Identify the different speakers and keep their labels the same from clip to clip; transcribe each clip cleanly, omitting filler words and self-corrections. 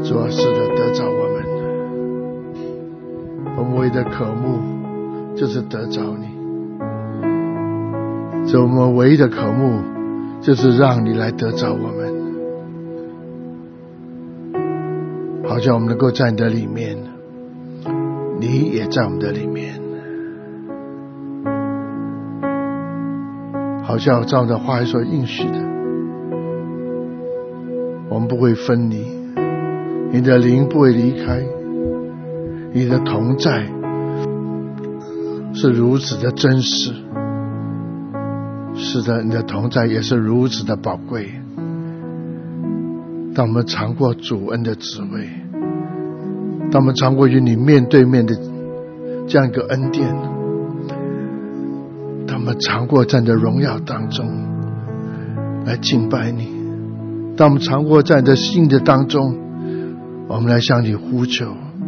Speaker 1: 主啊，是的，得着我们。我们唯一的渴慕就是得着你，所以我们唯一的渴慕就是让你来得着我们，好像我们能够在你的里面，你也在我们的里面，好像照着话语所应许的，我们不会分离，你的灵不会离开，你的同在是如此的真实，是的，你的同在也是如此的宝贵。当我们尝过主恩的滋味，当我们尝过与你面对面的这样一个恩典，当我们尝过在你的荣耀当中来敬拜你，当我们尝过在你的信的当中，我们来向你呼求，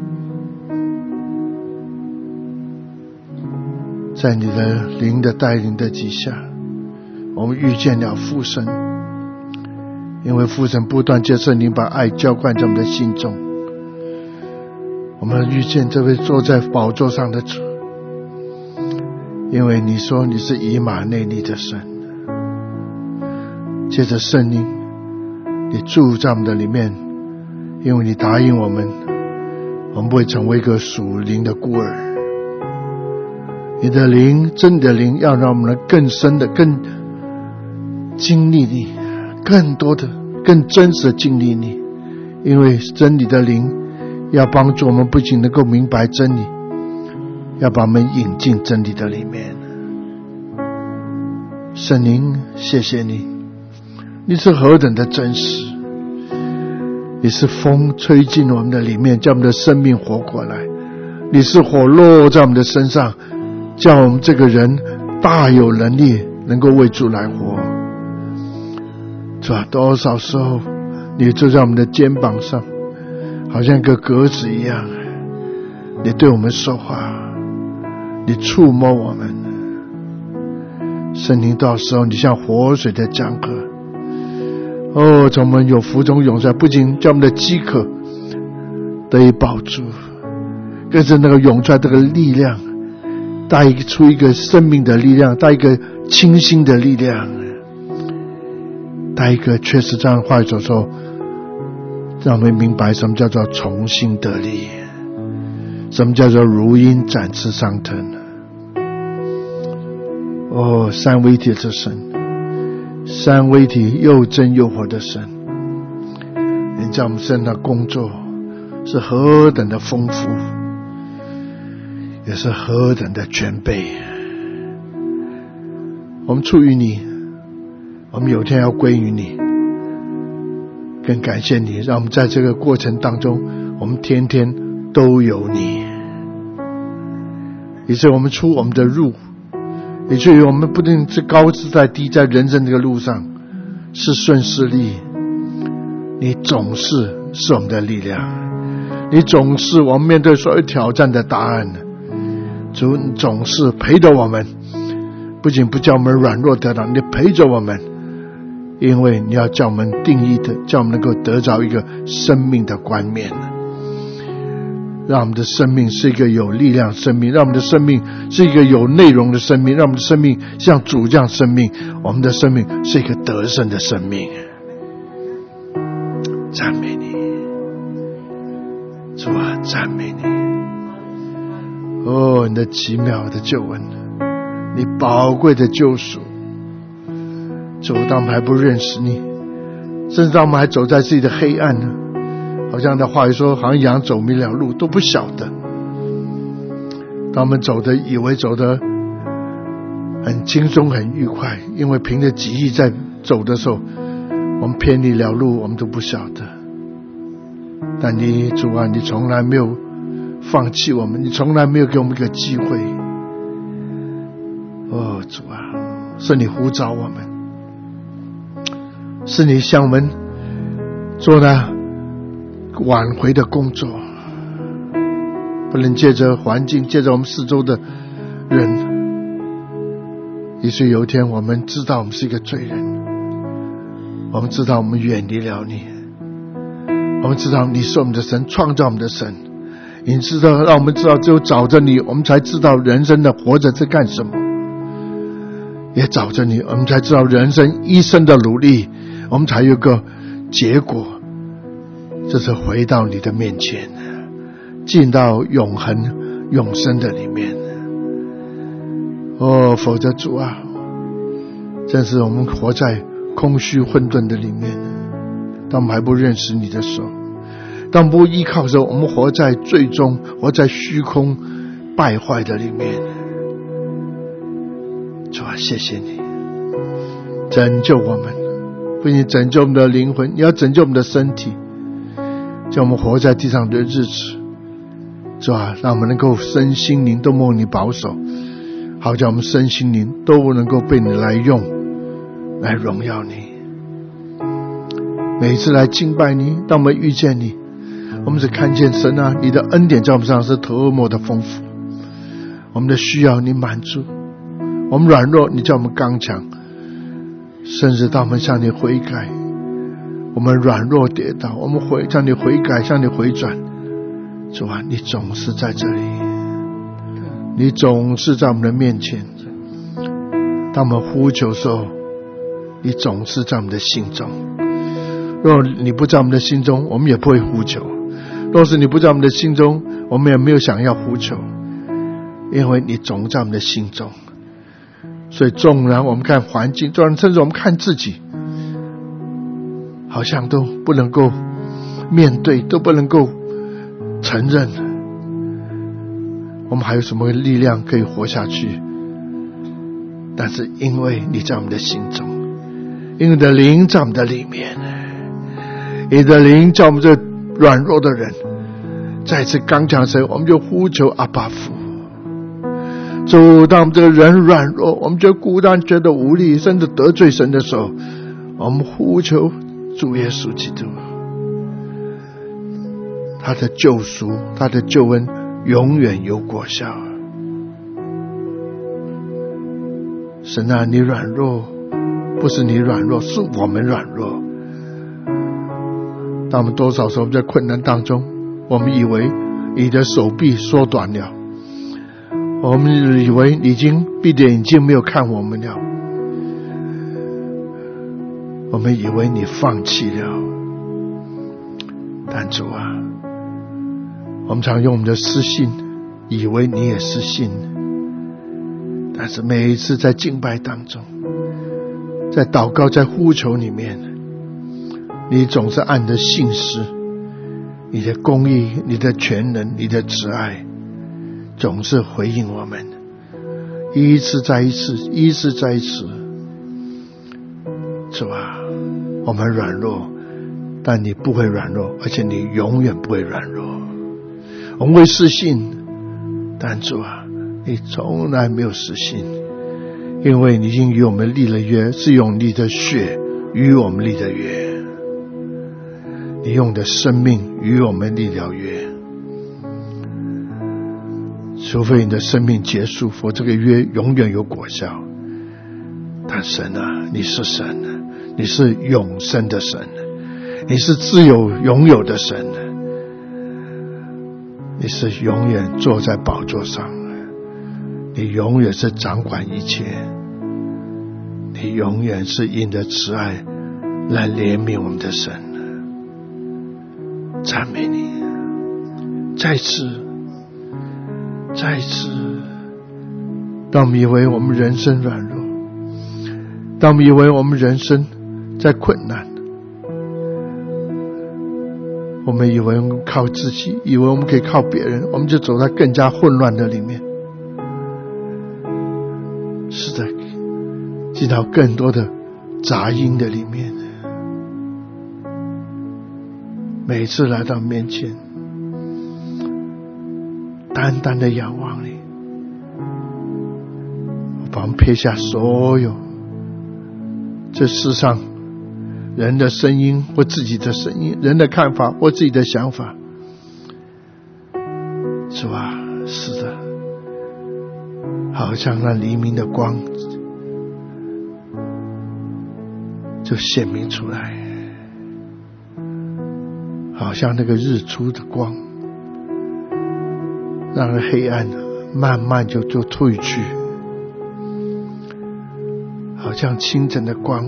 Speaker 1: 在你的灵的带领的底下，我们遇见了父神，因为父神不断借圣灵把爱浇灌在我们的心中，我们遇见这位坐在宝座上的主，因为你说你是以马内利的神，借着圣灵你住在我们的里面，因为你答应我们不会成为一个属灵的孤儿，你的灵，真的灵，要让我们更深的更经历你，更多的更真实的经历你，因为真理的灵要帮助我们不仅能够明白真理，要把我们引进真理的里面。圣灵，谢谢你，你是何等的真实，你是风吹进我们的里面，叫我们的生命活过来，你是火落在我们的身上，叫我们这个人大有能力能够为主来活。主啊，多少时候你坐在我们的肩膀上，好像一个鸽子一样，你对我们说话，你触摸我们。圣灵，到时候你像活水的江河，从我们有福中涌出来，不仅叫我们的饥渴得以饱足，更是那个涌出来这个力量，带出一个生命的力量，带一个清新的力量，带一个确实这样话语所说，让我们明白什么叫做重新得力，什么叫做如鹰展翅上腾。三位一体之神，三位一体又真又活的神，你在我们身上工作是何等的丰富，也是何等的全备。我们出于你，我们有天要归于你，更感谢你，让我们在这个过程当中，我们天天都有你，以致我们出我们的入，以至于我们不定是高自在低，在人生这个路上是顺是逆，你总是我们的力量，你总是我们面对所有挑战的答案。主，你总是陪着我们，不仅不叫我们软弱得到，你陪着我们，因为你要叫我们定义的，叫我们能够得着一个生命的冠冕，让我们的生命是一个有力量的生命，让我们的生命是一个有内容的生命，让我们的生命像主这样生命，我们的生命是一个得胜的生命。赞美你，主啊，赞美你。你的奇妙的救恩，你宝贵的救赎。主，当我们还不认识你，甚至当我们还走在自己的黑暗呢，好像那话语说，好像羊走迷了路，都不晓得。当我们走的以为走的很轻松很愉快，因为凭着己意在走的时候，我们偏离了路，我们都不晓得。但你主啊，你从来没有放弃我们，你从来没有给我们一个机会。主啊，是你呼召我们，是你向我们做那挽回的工作，不能借着环境，借着我们四周的人，以至于有一天我们知道我们是一个罪人，我们知道我们远离了你， 我们知道你是我们的神，创造我们的神。你知道，让我们知道只有找着你，我们才知道人生的活着在干什么。也找着你，我们才知道人生一生的努力，我们才有个结果，就是回到你的面前，进到永恒永生的里面。哦，否则主啊，真是我们活在空虚混沌的里面，当我们还不认识你的时候，当我们不依靠的时候，我们活在最终活在虚空败坏的里面。主啊，谢谢你拯救我们，不仅拯救我们的灵魂，你要拯救我们的身体，叫我们活在地上的日子。主啊，让我们能够身心灵都蒙你保守，好叫我们身心灵都能够被你来用，来荣耀你。每一次来敬拜你，当我们遇见你，我们只看见神啊，你的恩典在我们身上是多么的丰富，我们的需要你满足，我们软弱你叫我们刚强，甚至当我们向你悔改，我们软弱跌倒，我们向你悔改，向你回转。主啊，你总是在这里，你总是在我们的面前。当我们呼求的时候，你总是在我们的心中。若你不在我们的心中，我们也不会呼求；若是你不在我们的心中，我们也没有想要呼求，因为你总在我们的心中。所以纵然我们看环境，纵然甚至我们看自己，好像都不能够面对，都不能够承认，我们还有什么力量可以活下去？但是因为你在我们的心中，因为你的灵在我们的里面，你的灵叫我们这软弱的人再次刚强时，我们就呼求阿爸父。主，当我们这个人软弱，我们觉得孤单，觉得无力，甚至得罪神的时候，我们呼求主耶稣基督，他的救赎，他的救恩永远有果效。神啊，你软弱，不是你软弱，是我们软弱。当我们多少时候在困难当中，我们以为你的手臂缩短了，我们以为你已经闭着眼睛没有看我们了，我们以为你放弃了。但主啊，我们常用我们的私信以为你也是信，但是每一次在敬拜当中，在祷告，在呼求里面，你总是按着信实，你的公义，你的全能，你的慈爱，总是回应我们，一次再一次，一次再一次。主啊，我们软弱，但你不会软弱，而且你永远不会软弱。我们会失信，但主啊，你从来没有失信，因为你已经与我们立了约，是用你的血与我们立的约，你用的生命与我们立了约。除非你的生命结束，否则这个约永远有果效。但神啊，你是神，你是永生的神，你是自由拥有的神，你是永远坐在宝座上，你永远是掌管一切，你永远是因着慈爱来怜悯我们的神。赞美你，再次，当我们以为我们人生软弱，当我们以为我们人生在困难，我们以为我们靠自己，以为我们可以靠别人，我们就走在更加混乱的里面。是的，进到更多的杂音的里面。每次来到面前，单单的仰望你，把我们撇下所有这世上人的声音或自己的声音，人的看法或自己的想法。是吧？是的，好像那黎明的光就显明出来。 好像那个日出的光，让那黑暗慢慢就退去，好像清晨的光，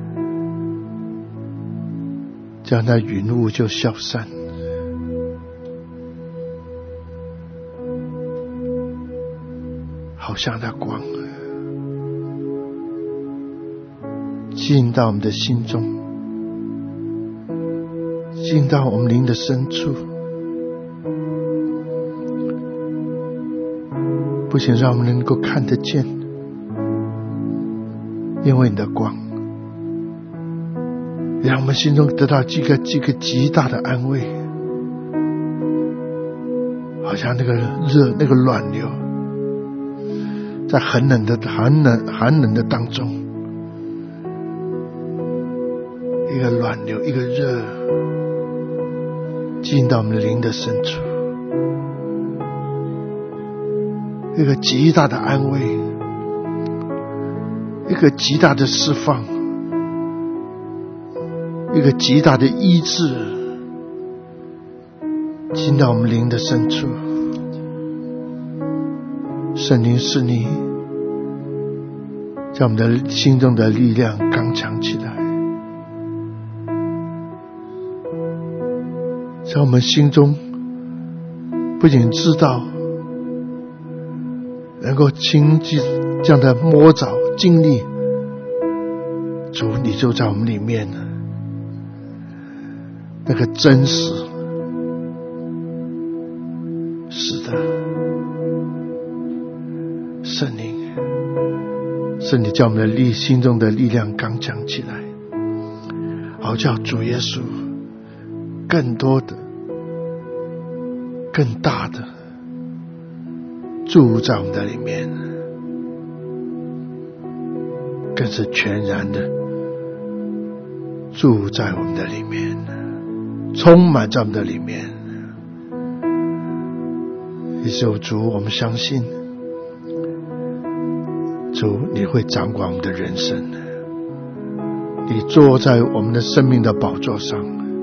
Speaker 1: 将那云雾就消散。好像那光进到我们的心中，进到我们灵的深处，不仅让我们能够看得见，因为你的光，让我们心中得到几个极大的安慰，好像那个热那个暖流，在寒冷的当中，一个暖流，一个热，进到我们的灵的深处，一个极大的安慰，一个极大的释放，一个极大的医治，进到我们灵的深处。圣灵是你将我们的心中的力量刚强起来，在我们心中不仅知道能够亲近这样的摸着经历，主你就在我们里面了，那个真实，是的，圣灵叫我们的心中的力量刚强起来，好叫主耶稣更多的更大的住在我们的里面，更是全然的住在我们的里面，充满在我们的里面。也是主，我们相信主你会掌管我们的人生，你坐在我们的生命的宝座上，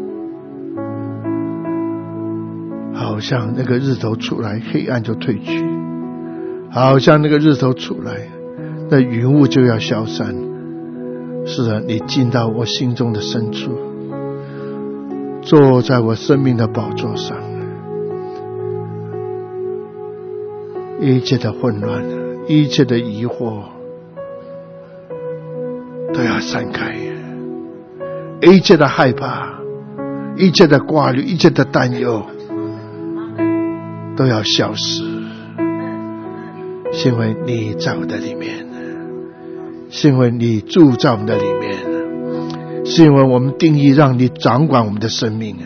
Speaker 1: 好像那个日头出来，黑暗就退去，好像那个日头出来，那云雾就要消散。是的，你进到我心中的深处，坐在我生命的宝座上，一切的混乱，一切的疑惑都要散开，一切的害怕，一切的挂虑，一切的担忧都要消失，是因为你在我的里面，是因为你住在我们的里面，是因为我们定义让你掌管我们的生命，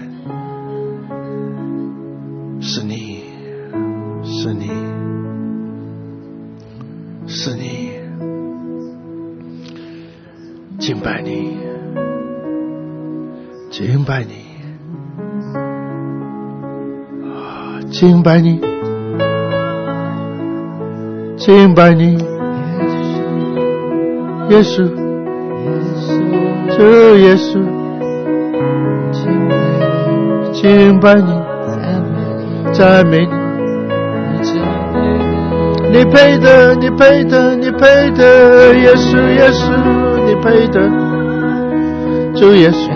Speaker 1: 是你，是你，是你，敬拜你，敬拜你，敬拜你，敬拜你，耶稣，主耶稣，敬拜你，赞美你，你配的，你配的，你配的，耶稣耶稣，你配的，主耶稣，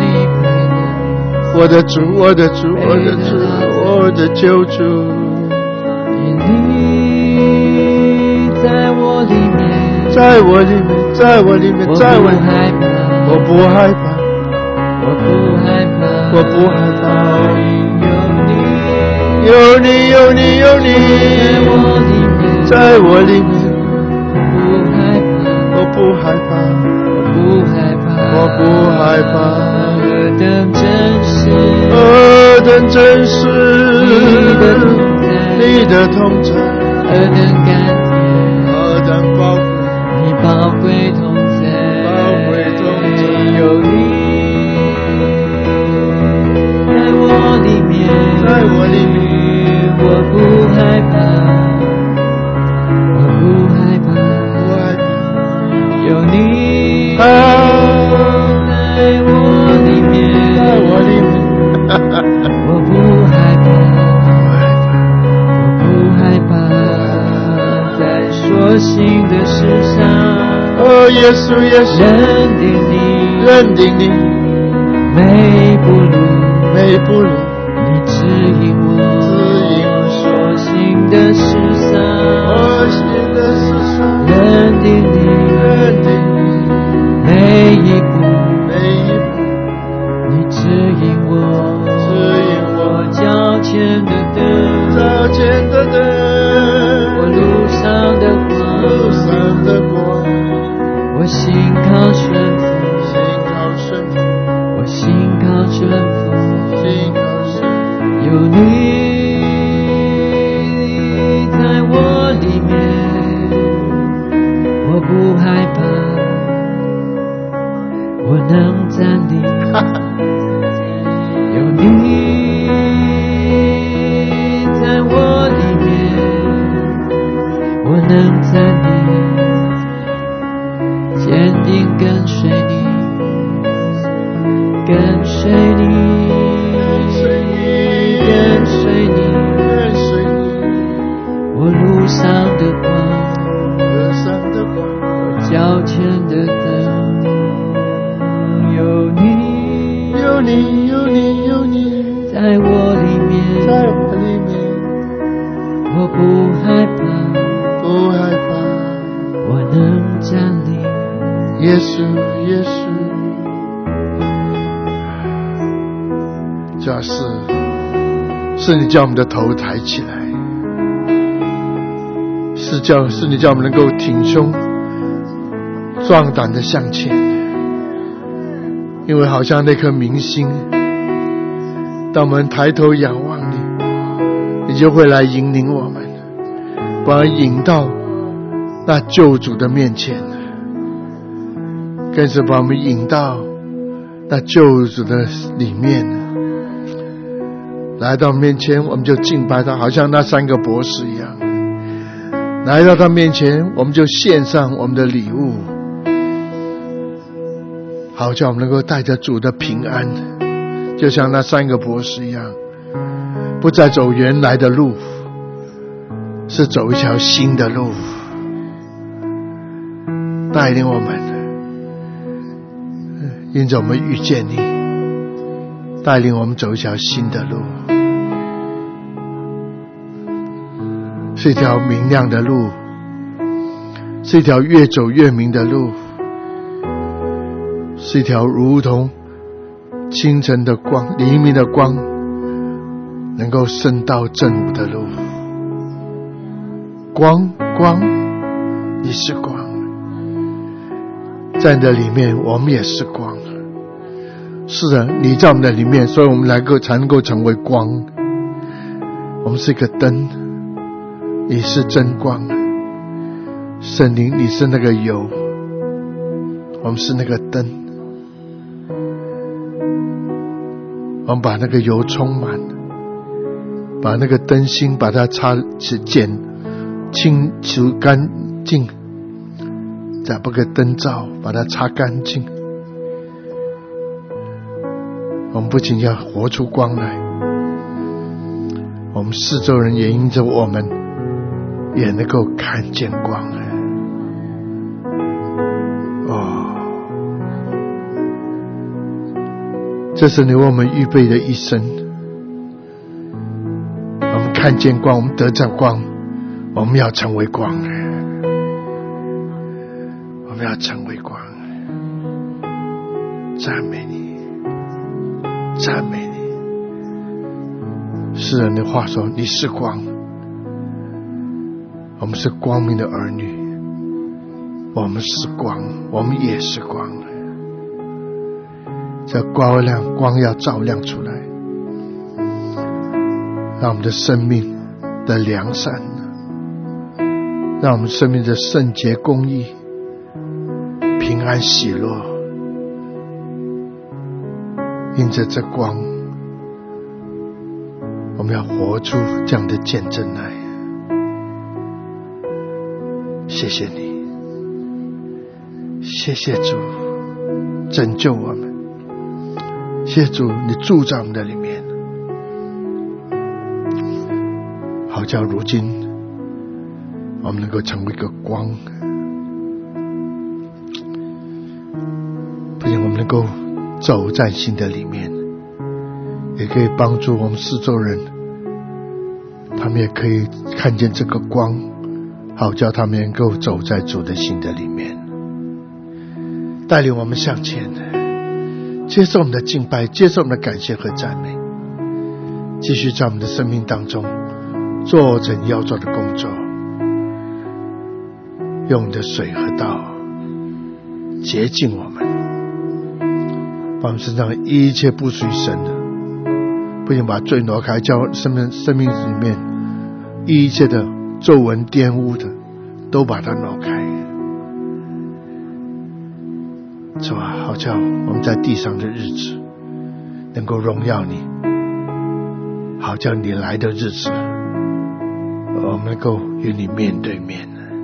Speaker 1: 我的主，我的主，我的主，我的救主，
Speaker 2: 你在我里面，
Speaker 1: 在我里面，在我里面，在我里面，我不害怕，
Speaker 2: 我不害怕，
Speaker 1: 我不害怕，
Speaker 2: 有你，
Speaker 1: 有你，有你，有你，在我里面，我不害怕，
Speaker 2: 我不害怕，
Speaker 1: 我不害怕，
Speaker 2: 何等真实，
Speaker 1: 何等真实，你的同在，
Speaker 2: 何等甘甜，
Speaker 1: 何等宝贵，
Speaker 2: 你宝贵同在，
Speaker 1: 宝贵同在，
Speaker 2: 有你在我里面，
Speaker 1: 在我里面，
Speaker 2: 我不害怕，我不害怕，
Speaker 1: 不害怕，
Speaker 2: 有你
Speaker 1: 在
Speaker 2: 在我里面，
Speaker 1: 在我里面。 耶稣，耶稣，
Speaker 2: 认定你，
Speaker 1: 认定你，
Speaker 2: 每步路，
Speaker 1: 每步路
Speaker 2: 你指引我，所行的事上，
Speaker 1: 我行的事上，
Speaker 2: 认定你，
Speaker 1: 认定你，
Speaker 2: 每一步，
Speaker 1: 每一步
Speaker 2: 你指引我，
Speaker 1: 指引我，
Speaker 2: 脚前的灯，
Speaker 1: 脚前的灯，
Speaker 2: 我路上的光，
Speaker 1: 路上的光，
Speaker 2: 我心靠顺服，
Speaker 1: 心靠顺服，
Speaker 2: 我心靠顺服，
Speaker 1: 心靠顺服，
Speaker 2: 有你在我里面，我不害怕，我能站立。有你在我里面，我能站立，坚定跟随你，跟随你，跟随你，
Speaker 1: 跟随你，
Speaker 2: 我路上的光，
Speaker 1: 路上的光，
Speaker 2: 我脚前的灯，有你，
Speaker 1: 有你，有你，有你，
Speaker 2: 在我里面，
Speaker 1: 在我里面，
Speaker 2: 我不害怕，
Speaker 1: 不害怕，
Speaker 2: 我能站立。
Speaker 1: 耶稣，耶稣，主要是你叫我们的头抬起来，是你叫我们能够挺胸壮胆的向前，因为好像那颗明星，当我们抬头仰望你，你就会来引领我们，把我们引到那救主的面前，更是把我们引到那救主的里面，来到面前我们就敬拜他，好像那三个博士一样，来到他面前我们就献上我们的礼物，好叫我们能够带着主的平安，就像那三个博士一样，不再走原来的路，是走一条新的路，带领我们，因着我们遇见你，带领我们走一条新的路，是一条明亮的路，是一条越走越明的路，是一条如同清晨的光，黎明的光，能够升到正午的路。光，你是光，在你的里面我们也是光。是的，你在我们的里面，所以我们才能够成为光。我们是一个灯，你是真光，圣灵你是那个油，我们是那个灯，我们把那个油充满，把那个灯芯把它清除干净，再把个灯罩把它擦干净。我们不仅要活出光来，我们四周人也因着我们也能够看见光来。这是你为我们预备的一生，我们看见光，我们得着光，我们要成为光，我们要成为光。赞美你，赞美你。诗人的话说，你是光，我们是光明的儿女，我们是光，我们也是光。这光要照亮出来，让我们的生命的良善，让我们生命的圣洁公义，平安喜乐，因着这光，我们要活出这样的见证来。谢谢你，谢谢主拯救我们，谢谢主你住在我们的里面，好叫如今我们能够成为一个光， 能够走在新的里面，也可以帮助我们四周人，他们也可以看见这个光，好叫他们能够走在主的新的里面，带领我们向前，接受我们的敬拜，接受我们的感谢和赞美，继续在我们的生命当中做成要做的工作，用你的水和道洁净我们，把我们身上一切不属于神的，不仅把罪挪开，叫生命里面一切的皱纹玷污的都把它挪开。主啊，好叫我们在地上的日子能够荣耀你，好叫你来的日子我们能够与你面对面。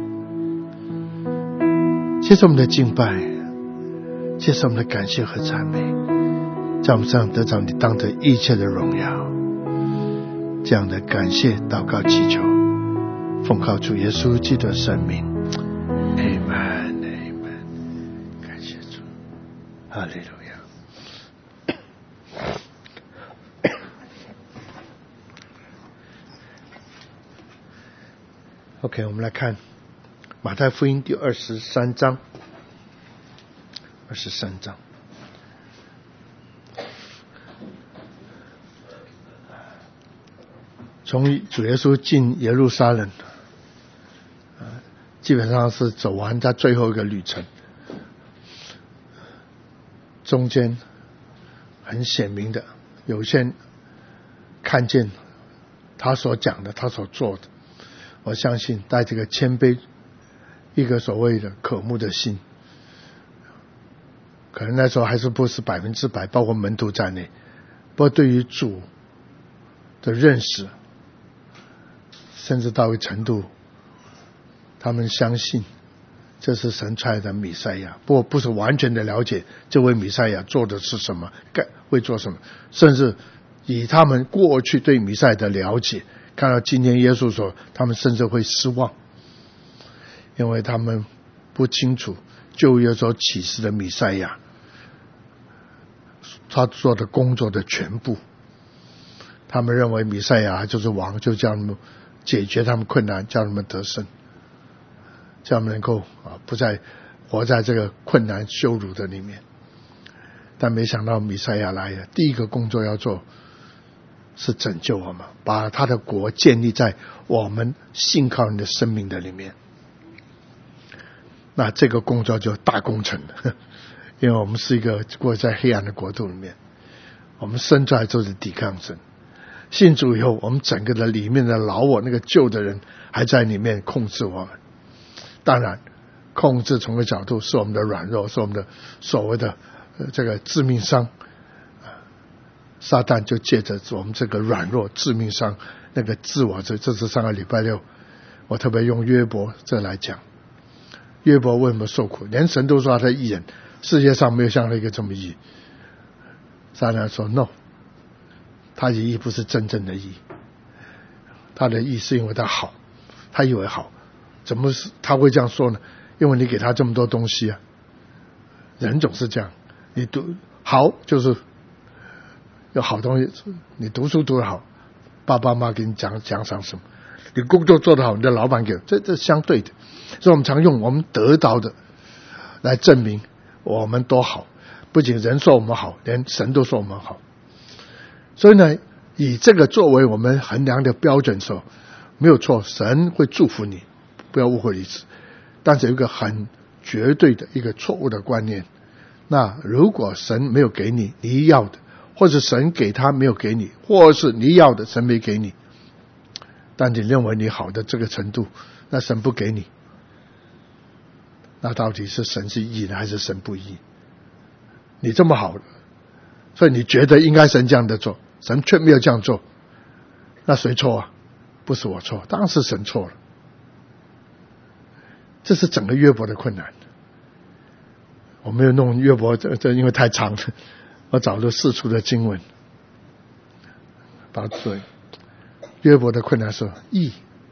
Speaker 1: 接受我们的敬拜，接受我们的感谢和赞美，在我们身上得着你当得一切的荣耀。这样的感谢祷告祈求，奉靠主耶稣基督的圣名， Amen Amen。 感谢主，哈利路亚。OK， 我们来看马太福音第23章。从主耶稣进耶路撒冷，基本上是走完他最后一个旅程，中间很显明的，有些人看见他所讲的，他所做的，我相信带这个谦卑，一个所谓的渴慕的心，可能那时候还是不是100%，包括门徒在内，不过对于主的认识，甚至到一个程度，他们相信这是神差的弥赛亚，不过不是完全的了解这位弥赛亚做的是什么，会做什么，甚至以他们过去对弥赛亚的了解，看到今天耶稣说，他们甚至会失望，因为他们不清楚旧约所启示的弥赛亚他做的工作的全部，他们认为弥赛亚就是王，就叫他们解决他们困难，叫他们得胜，叫他们能够不再活在这个困难羞辱的里面。但没想到弥赛亚来了，第一个工作要做是拯救我们，把他的国建立在我们信靠你的生命的里面。那这个工作就大工程了，因为我们是一个过在黑暗的国度里面，我们生出来就是抵抗神。信主以后，我们整个的里面的老我那个旧的人还在里面控制我们。当然控制从个角度是我们的软弱，是我们的所谓的这个致命伤，撒旦就借着我们这个软弱致命伤那个自我，这是上个礼拜六我特别用约伯这来讲，约伯为什么受苦，连神都说他是义人，世界上没有像他一个这么义。撒旦说 no， 他的义不是真正的义，他的义是因为他好，他以为好，怎么他会这样说呢？因为你给他这么多东西啊，人总是这样，你读好就是有好东西，你读书读得好，爸爸妈妈给你奖赏什么，你工作做得好，你的老板给，这相对的，所以我们常用我们得到的来证明我们多好，不仅人说我们好，连神都说我们好。所以呢，以这个作为我们衡量的标准的时候，没有错，神会祝福你，不要误会一次。但是有一个很绝对的一个错误的观念，那如果神没有给你你要的，或者神给他没有给你，或是你要的神没给你，但你认为你好的这个程度，那神不给你，那到底是神是义的还是神不义？你这么好，所以你觉得应该神这样的做，神却没有这样做，那谁错啊？不是我错，当然是神错了。这是整个约伯的困难。我没有弄约伯，这因为太长了，我找了4处的经文把它对。约伯的困难是义，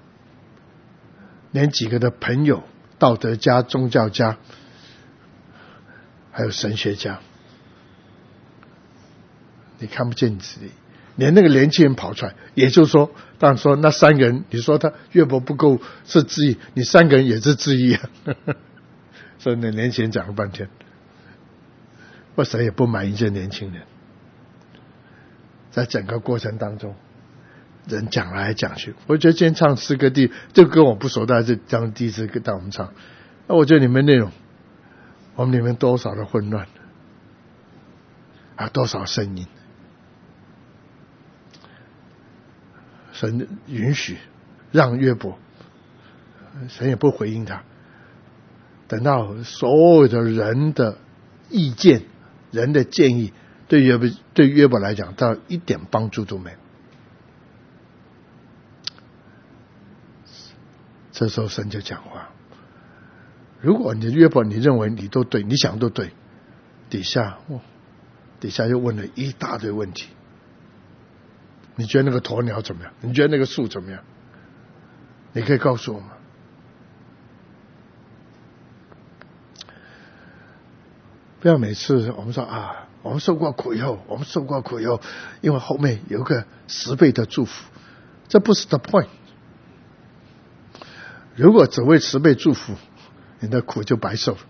Speaker 1: 连几个的朋友，道德家、宗教家，还有神学家， 你看不见你自己，连那个年轻人跑出来，也就是说，当然说那3个人，你说他约伯不够是质疑，你3个人也是质疑啊。所以那年轻人讲了半天，我谁也不满意这年轻人。在整个过程当中，人讲来讲去，我觉得今天唱诗歌这歌我不熟，但是当第一次带我们唱，那我觉得里面内容，我们里面多少的混乱，多少声音，神允许让约伯，神也不回应他，等到所有的人的意见、人的建议对约伯来讲，到一点帮助都没有。这时候神就讲话：如果你约伯你认为你都对，你想都对，底下又问了一大堆问题。你觉得那个鸵鸟怎么样？你觉得那个树怎么样？你可以告诉我吗？不要每次我们说我们受过苦以后，因为后面有个10倍的祝福，这不是 the point。如果只为10倍祝福，你的苦就白受了。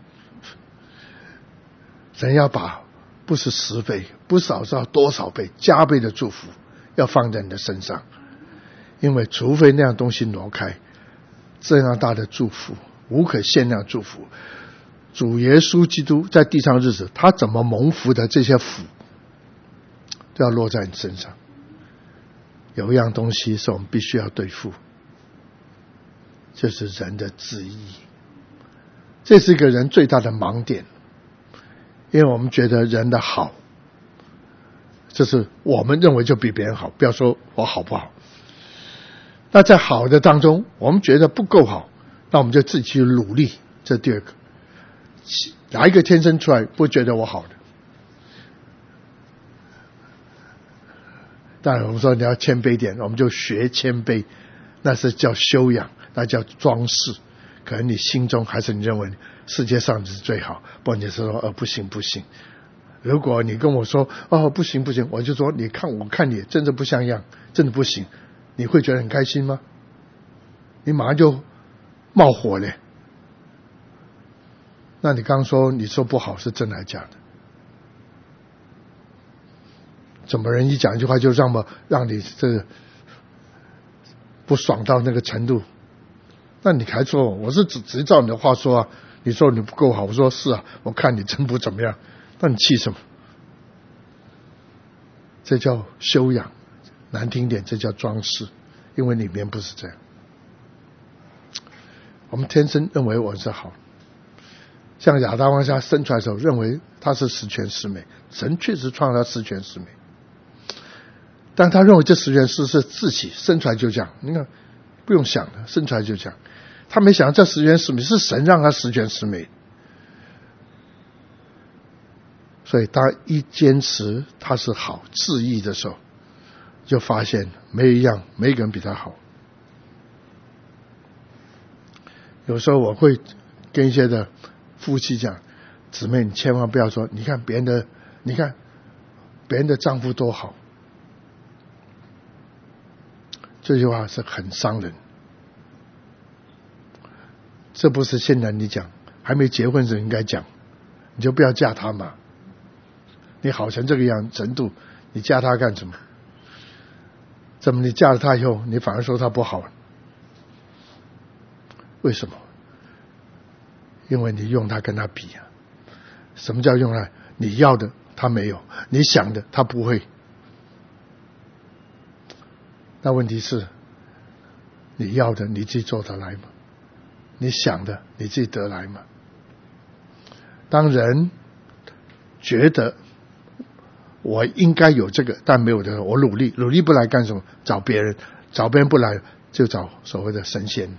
Speaker 1: 人要把不是10倍，不少知道多少倍，加倍的祝福要放在你的身上，因为除非那样东西挪开，这样大的祝福，无可限量祝福，主耶稣基督在地上日子，他怎么蒙福的这些福，都要落在你身上。有一样东西是我们必须要对付，就是人的自义。这是一个人最大的盲点，因为我们觉得人的好，就是我们认为就比别人好，不要说我好不好。那在好的当中，我们觉得不够好，那我们就自己去努力。这第二个，哪一个天生出来不觉得我好的？当然我们说你要谦卑点，我们就学谦卑，那是叫修养，那叫装饰。可能你心中还是你认为世界上是最好，不，你说不行。如果你跟我说不行，我就说我看你真的不像样，真的不行，你会觉得很开心吗？你马上就冒火了。那你刚刚说你说不好是真的还是假的？怎么人一讲一句话就让你这不爽到那个程度？那你还说我是只照你的话说你说你不够好，我说是我看你真不怎么样，那你气什么？这叫修养，难听点这叫装饰，因为里面不是这样。我们天生认为我是好，像亚当王夏生出来的时候认为他是十全十美，神确实创造他十全十美，但他认为这十全十是自己生出来就这样，你看不用想的，生出来就这样。他没想到这十全十美是神让他十全十美，所以他一坚持他是好自义的时候，就发现没一个人比他好。有时候我会跟一些的夫妻讲，姊妹你千万不要说你看别人的丈夫多好，这句话是很伤人。这不是现在你讲，还没结婚时应该讲，你就不要嫁他嘛。你好成这个样程度，你嫁他干什么？怎么你嫁了他以后，你反而说他不好？为什么？因为你用他跟他比什么叫用他？你要的他没有，你想的他不会。那问题是，你要的你自己做得来吗？你想的你自己得来吗？当人觉得我应该有这个但没有的，我努力不来干什么？找别人不来就找所谓的神仙了。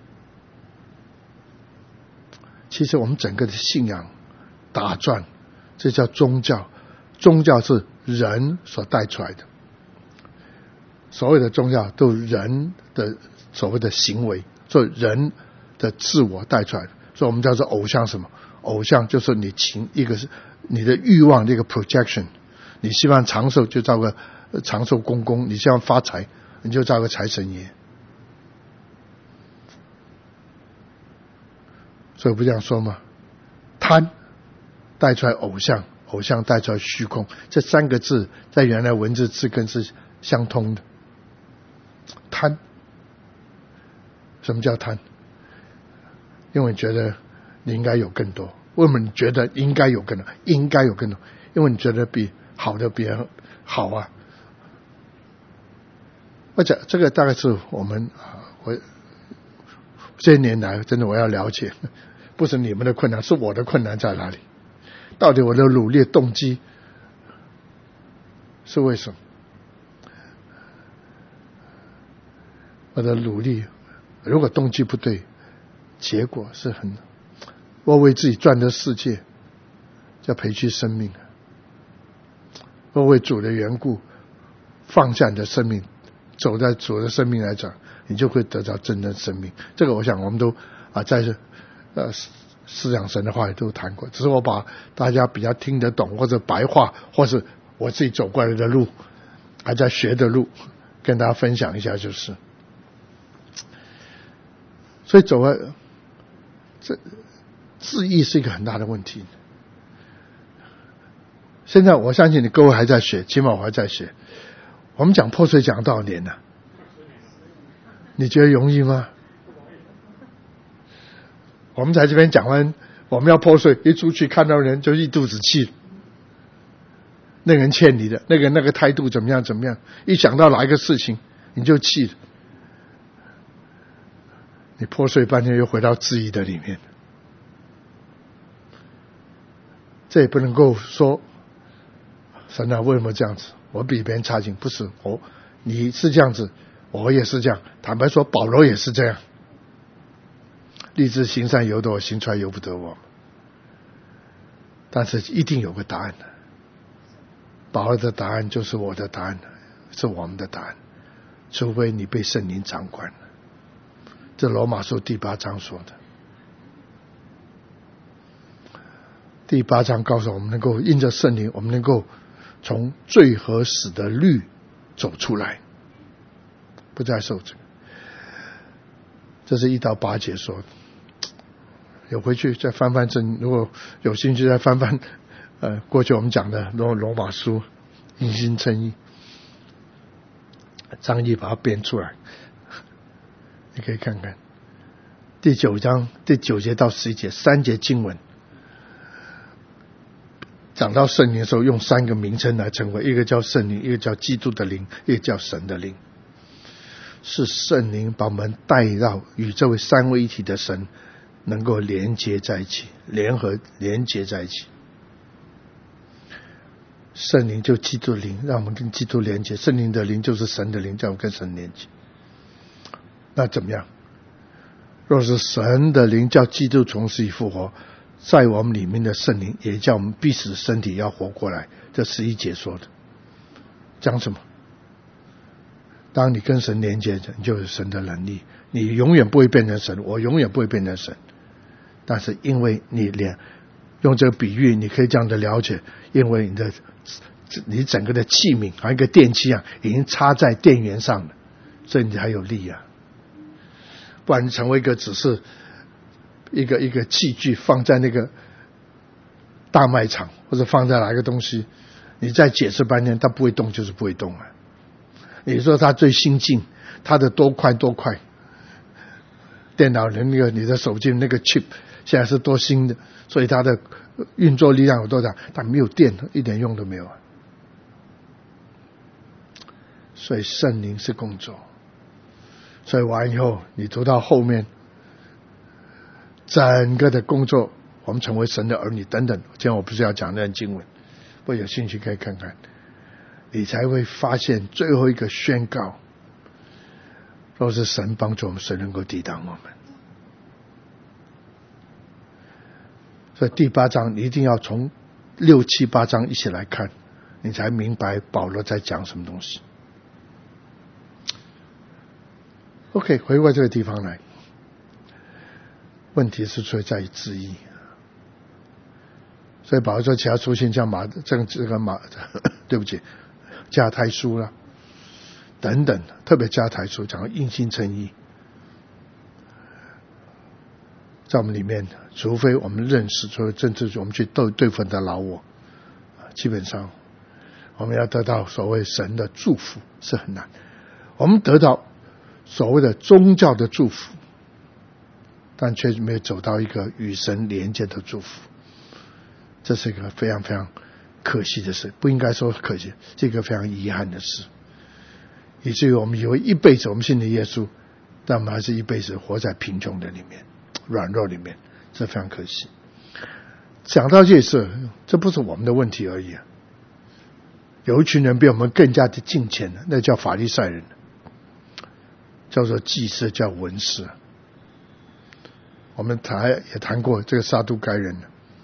Speaker 1: 其实我们整个的信仰打转，这叫宗教。宗教是人所带出来的，所谓的宗教都是人的所谓的行为，所以人的自我带出来的。所以我们叫做偶像什么？偶像就是一个是你的欲望的一个 projection， 你希望长寿就造个长寿公公，你希望发财你就造个财神爷。所以不这样说吗？贪带出来偶像，偶像带出来虚空，这三个字在原来文字字根是相通的。贪，什么叫贪？因为你觉得你应该有更多。为什么你觉得应该有更多？应该有更多，因为你觉得比好的别人好啊。而且这个大概是我这些年来真的我要了解，不是你们的困难，是我的困难在哪里？到底我的努力动机是为什么？我的努力如果动机不对，结果是我为自己赚的世界叫赔去生命，我为主的缘故放下你的生命，走在主的生命来讲，你就会得到真正生命。这个我想我们都在思想神的话也都谈过，只是我把大家比较听得懂或者白话，或是我自己走过来的路，还在学的路，跟大家分享一下就是。所以这字义是一个很大的问题。现在我相信你各位还在学，起码我还在学。我们讲破碎讲多少年了？你觉得容易吗？我们在这边讲完我们要破碎，一出去看到人就一肚子气，那个人欠你的，那个态度怎么样怎么样，一想到哪一个事情你就气了，你破碎半天又回到质疑的里面。这也不能够说神啊为什么这样子，我比别人差劲，不是你是这样子，我也是这样。坦白说保罗也是这样，立志行善由得我，行出来由不得我。但是一定有个答案的，保罗的答案就是我的答案，是我们的答案，除非你被圣灵掌管。这罗马书第8章说的。第8章告诉我们能够因着圣灵，我们能够从罪和死的律走出来，不再受这个。这是1到8节说的。有回去再翻翻如果有兴趣再翻翻过去我们讲的罗马书因信称义，张毅把它编出来，你可以看看第9章第9节到11节3节经文，讲到圣灵的时候用3个名称来称谓，一个叫圣灵，一个叫基督的灵，一个叫神的灵。是圣灵把我们带到与这位三位一体的神能够连接在一起，连接在一起。圣灵就基督的灵，让我们跟基督连接，圣灵的灵就是神的灵，叫我们跟神连接。那怎么样？若是神的灵叫基督从死里复活，在我们里面的圣灵也叫我们必死身体要活过来。这11节说的讲什么？当你跟神连接，你就有神的能力，你永远不会变成神，我永远不会变成神。但是因为你用这个比喻，你可以这样的了解，因为你整个的器皿好像一个电器一样，已经插在电源上了，所以你还有力啊。不然你成为一个只是一个器具放在那个大卖场，或者放在哪一个东西，你再解释半天它不会动就是不会动啊。你说它最新进，它的多快，电脑的你的手机那个 chip 现在是多新的，所以它的运作力量有多大，但没有电一点用都没有啊。所以圣灵是工作，所以完以后你读到后面整个的工作，我们成为神的儿女等等，今天我不是要讲那段经文，不过有兴趣可以看看，你才会发现最后一个宣告，若是神帮助我们，谁能够抵挡我们？所以第8章你一定要从6、7、8章一起来看，你才明白保罗在讲什么东西。OK， 回过这个地方来，问题是出在于字义。所以保罗说其他书信像这个对不起，加太书啦等等，特别加太书讲到因信称义，在我们里面，除非我们认识，除了政治，我们去对付的老我，基本上我们要得到所谓神的祝福是很难。我们得到所谓的宗教的祝福，但却没有走到一个与神连接的祝福，这是一个非常非常可惜的事，不应该说可惜，是一个非常遗憾的事，以至于我们以为一辈子我们信的耶稣，但我们还是一辈子活在贫穷的里面、软弱里面，这非常可惜。讲到这事，这不是我们的问题而已啊，有一群人比我们更加的敬虔的，那叫法利赛人，叫做祭司，叫文士。我们也谈过这个撒都该人，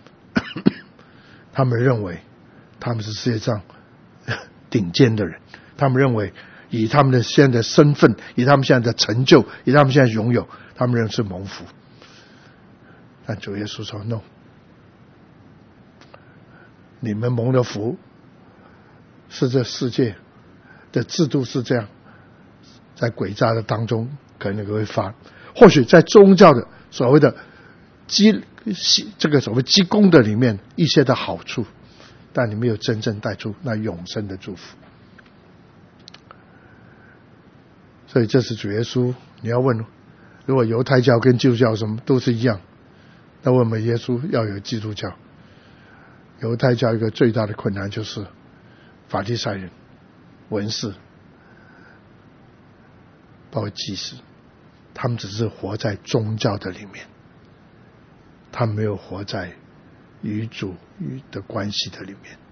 Speaker 1: 他们认为他们是世界上顶尖的人，他们认为以他们的现在的身份，以他们现在的成就，以他们现在拥有，他们认为是蒙福。但主耶稣说 no， 你们蒙的福是这世界的制度是这样，在诡诈的当中可能会发，或许在宗教的所谓的这个所谓积功的里面一些的好处，但你没有真正带出那永生的祝福。所以这是主耶稣，你要问，如果犹太教跟基督教什么都是一样，那为什么耶稣要有基督教？犹太教一个最大的困难就是法利赛人、文士，包括祭司，他们只是活在宗教的里面，他们没有活在与主的关系的里面。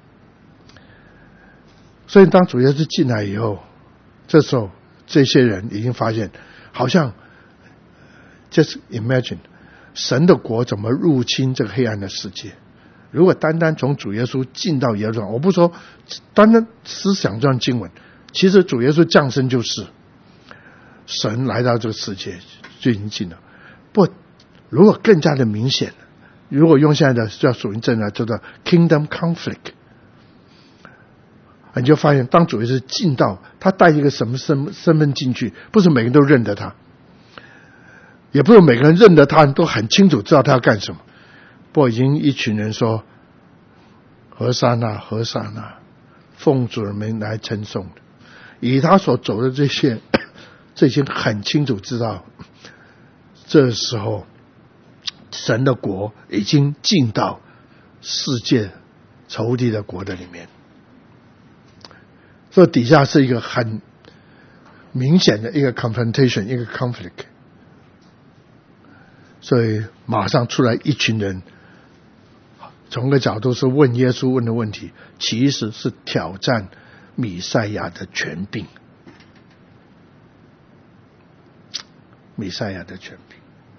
Speaker 1: 所以当主耶稣进来以后，这时候这些人已经发现，好像 just imagine 神的国怎么入侵这个黑暗的世界。如果单单从主耶稣进到耶路撒冷，我不说单单思想这样经文，其实主耶稣降生就是神来到这个世界就已经进了。不，如果更加的明显，如果用现在的叫属灵政来叫做 kingdom conflict， 你就发现当主耶稣进到，他带一个什么身份进去，不是每个人都认得他，也不是每个人认得他都很清楚知道他要干什么。不过已经一群人说何沙那何沙那，奉主的名来称颂的，以他所走的这些很清楚知道，这时候神的国已经进到世界仇敌的国的里面，所以底下是一个很明显的一个 confrontation， 一个 conflict。 所以马上出来一群人，从个角度是问耶稣问的问题，其实是挑战弥赛亚的权柄。弥赛亚的权柄，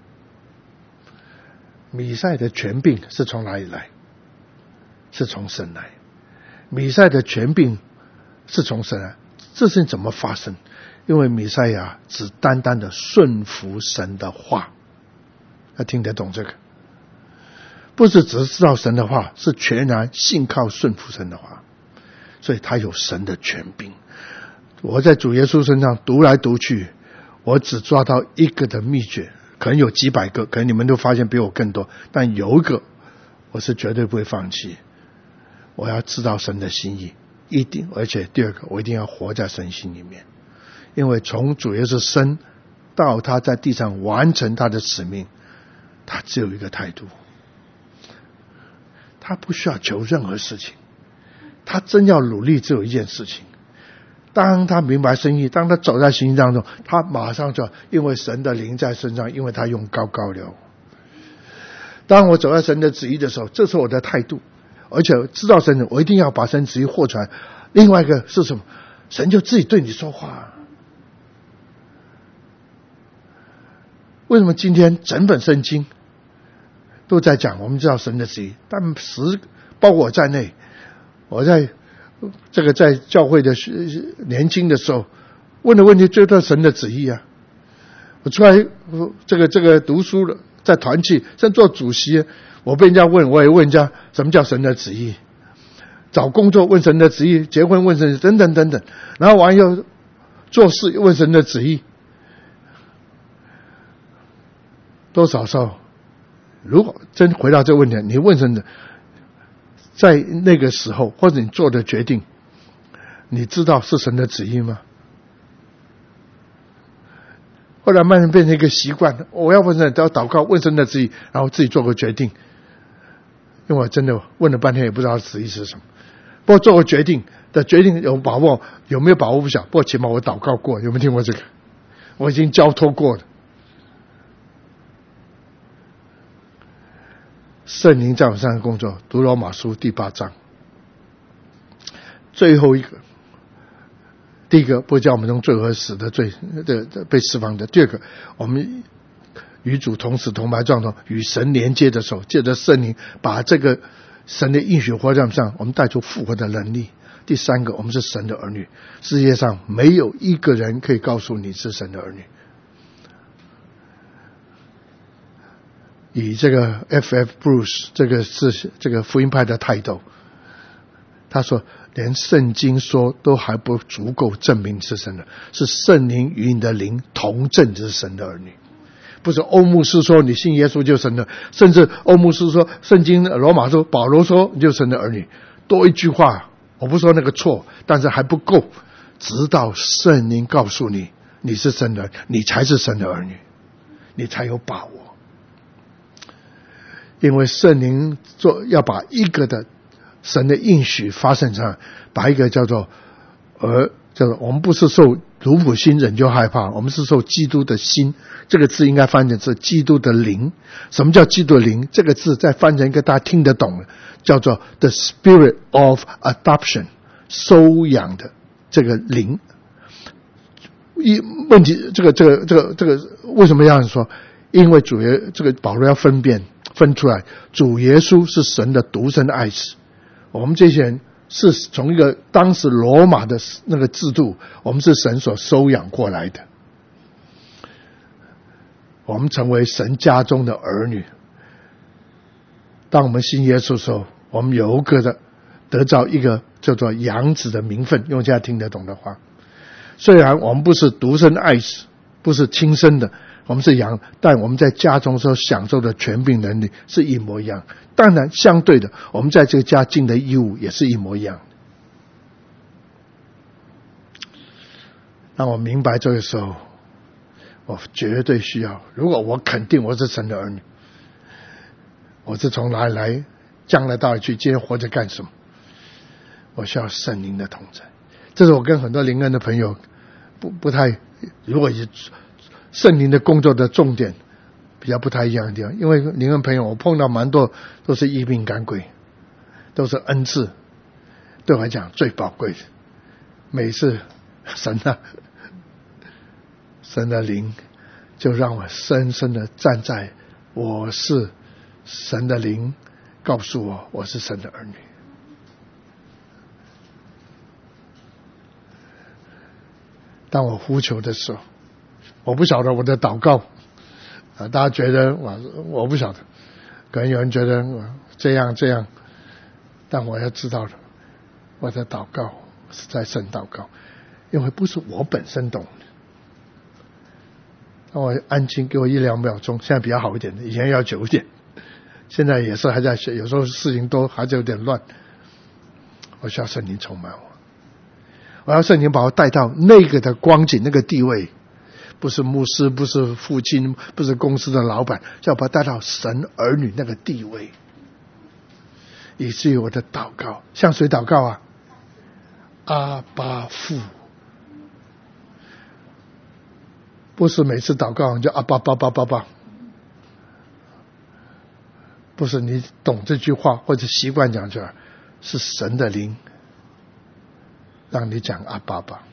Speaker 1: 弥赛的权柄是从哪里来？是从神来。弥赛的权柄是从神来，这事情怎么发生？因为弥赛亚只单单的顺服神的话，他听得懂这个，不是只知道神的话，是全然信靠顺服神的话，所以他有神的权柄。我在主耶稣身上读来读去，我只抓到一个的秘诀，可能有几百个，可能你们都发现比我更多，但有一个我是绝对不会放弃，我要知道神的心意，一定，而且第二个，我一定要活在神心里面。因为从主耶稣生到他在地上完成他的使命，他只有一个态度，他不需要求任何事情，他真要努力只有一件事情。当他明白生意，当他走在行当中，他马上就因为神的灵在身上，因为他用膏了。当我走在神的旨意的时候，这是我的态度，而且知道神，我一定要把神旨意活出来。另外一个是什么？神就自己对你说话。为什么今天整本圣经都在讲我们知道神的旨意？但包括我在内，我在这个在教会的年轻的时候问的问题最多神的旨意啊。我出来这个读书了，在团契在做主席，我被人家问，我也问人家什么叫神的旨意。 找工作问神的旨意，结婚问神等等等等，然后完又做事问神的旨意。多少时候，如果真回到这个问题，你问神的，在那个时候或者你做的决定，你知道是神的旨意吗？后来慢慢变成一个习惯，我要问神，都要祷告问神的旨意，然后自己做个决定。因为我真的问了半天也不知道旨意是什么。不过做个决定的决定有把握，有没有把握不晓。不过起码我祷告过，有没有听过这个？我已经交托过了。圣灵在我身上工作，读罗马书第8章，最后一个，第一个不叫我们从罪和死的罪的被释放的，第二个，我们与主同死同埋状态，与神连接的时候，借着圣灵把这个神的应许活在我们上，我们带出复活的能力。第三个，我们是神的儿女，世界上没有一个人可以告诉你是神的儿女。以这个 F.F. Bruce 这个是这个福音派的态度，他说连圣经说都还不足够证明是神的，是圣灵与你的灵同证是神的儿女。不是欧牧师说你信耶稣就神的，甚至欧牧师说圣经罗马书保罗说你就神的儿女。多一句话，我不说那个错，但是还不够，直到圣灵告诉你你是神的，你才是神的儿女，你才有把握。因为圣灵要把一个的神的应许发生上，把一个叫做我们不是受奴仆心忍就害怕，我们是受基督的心，这个字应该翻成是基督的灵。什么叫基督的灵？这个字再翻成一个大家听得懂的，叫做 the spirit of adoption， 收养的这个灵。问题这个为什么要说？因为主耶这个保罗要分出来，主耶稣是神的独生爱子，我们这些人是从一个当时罗马的那个制度，我们是神所收养过来的，我们成为神家中的儿女。当我们信耶稣的时候，我们有个的得到一个叫做养子的名分，用现在听得懂的话。虽然我们不是独生爱子，不是亲生的，我们是养，但我们在家中所享受的权柄能力是一模一样。当然相对的，我们在这个家尽的义务也是一模一样。当我明白这个时候，我绝对需要，如果我肯定我是神的儿女，我是从哪里来，将来到哪里去，今天活着干什么，我需要圣灵的同在。这是我跟很多灵恩的朋友不太，如果以圣灵的工作的重点比较不太一样的地方。因为灵恩朋友我碰到蛮多都是医病赶鬼，都是恩赐，对我来讲最宝贵的。每次神的灵就让我深深的站在我是神的灵告诉我我是神的儿女。当我呼求的时候，我不晓得我的祷告大家觉得我不晓得，可能有人觉得这样，但我要知道的，我的祷告是在神祷告，因为不是我本身懂的。让我安静，给我1-2秒钟，现在比较好一点，以前要久一点，现在也是还在学，有时候事情都还是有点乱。我需要圣灵充满我要圣灵把我带到那个的光景，那个地位，不是牧师，不是父亲，不是公司的老板，要把我带到神儿女那个地位，以至于我的祷告向谁祷告啊？阿爸父，不是每次祷告你就阿爸爸爸爸爸，不是你懂这句话或者习惯讲出来，是神的灵让你讲阿爸爸，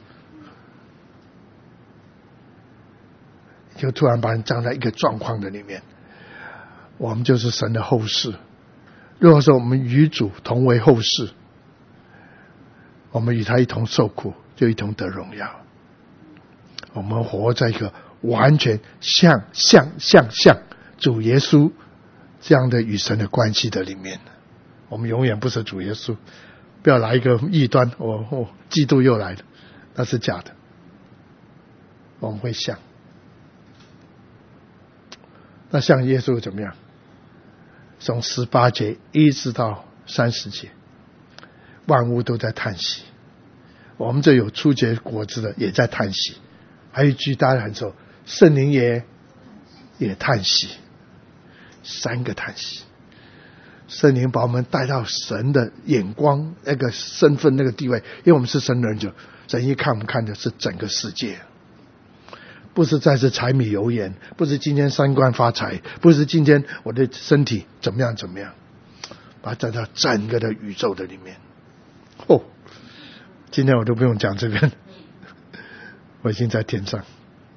Speaker 1: 就突然把你站在一个状况的里面，我们就是神的后世。如果说我们与主同为后世，我们与他一同受苦，就一同得荣耀。我们活在一个完全像主耶稣这样的与神的关系的里面。 我们永远不是主耶稣。不要来一个异端，基督又来了，那是假的。我们会像，那像耶稣怎么样？从18节一直到30节，万物都在叹息。我们这有初结果子的也在叹息。还有一句大家很熟，圣灵也叹息，3个叹息。圣灵把我们带到神的眼光那个身份那个地位，因为我们是神的人，就神一看我们看的是整个世界，不是再是柴米油盐，不是今天3观发财，不是今天我的身体怎么样，把它带到整个的宇宙的里面。今天我都不用讲这边，我已经在天上。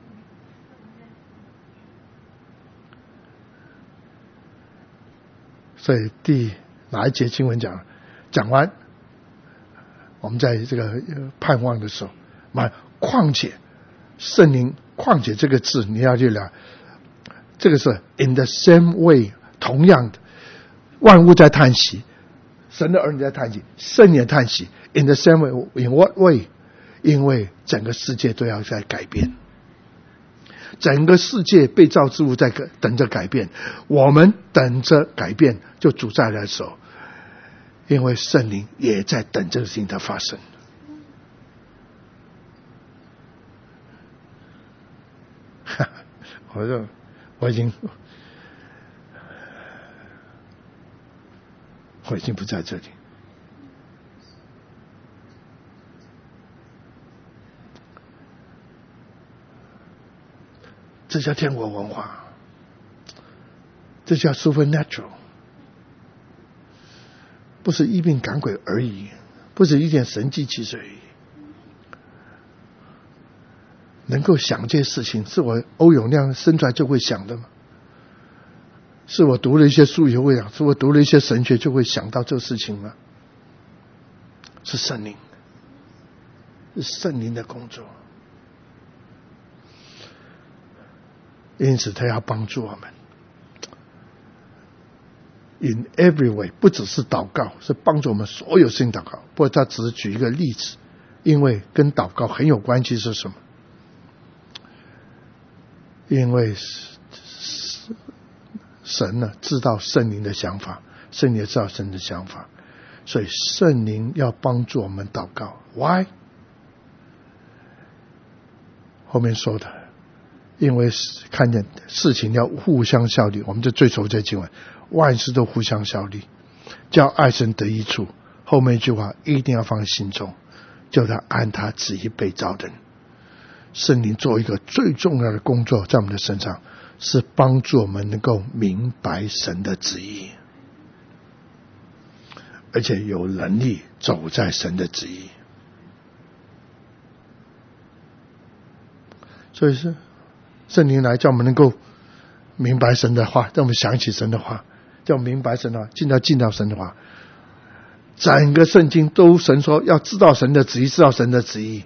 Speaker 1: 所以哪一节经文讲完，我们在这个盼望的时候，况且圣灵，况且这个字你要去了，这个是 in the same way， 同样的，万物在叹息，神的儿女在叹息，圣灵叹息 in the same way。 in what way？ 因为整个世界都要在改变，整个世界被造之物在等着改变，我们等着改变，就主再来的时候，因为圣灵也在等这个事情的发生。我已经不在这里。这叫天国文化，这叫 supernatural， 不是医病赶鬼而已，不是一点神迹奇事而已。能够想这些事情，是我欧永亮生出来就会想的吗？是我读了一些书以后会想，是我读了一些神学就会想到这个事情吗？是圣灵，是圣灵的工作。因此他要帮助我们 in every way， 不只是祷告，是帮助我们所有事情祷告。不过他只是举一个例子，因为跟祷告很有关系。是什么？因为神呢知道圣灵的想法，圣灵也知道神的想法，所以圣灵要帮助我们祷告。 Why？ 后面说的，因为看见事情要互相效力，我们就最熟这经文，万事都互相效力，叫爱神得益处。后面一句话一定要放在心中，叫他按他旨意被造的人。圣灵做一个最重要的工作在我们的身上，是帮助我们能够明白神的旨意，而且有能力走在神的旨意。所以是圣灵来叫我们能够明白神的话，让我们想起神的话，叫我们明白神的话，进到神的话。整个圣经都神说要知道神的旨意，知道神的旨意，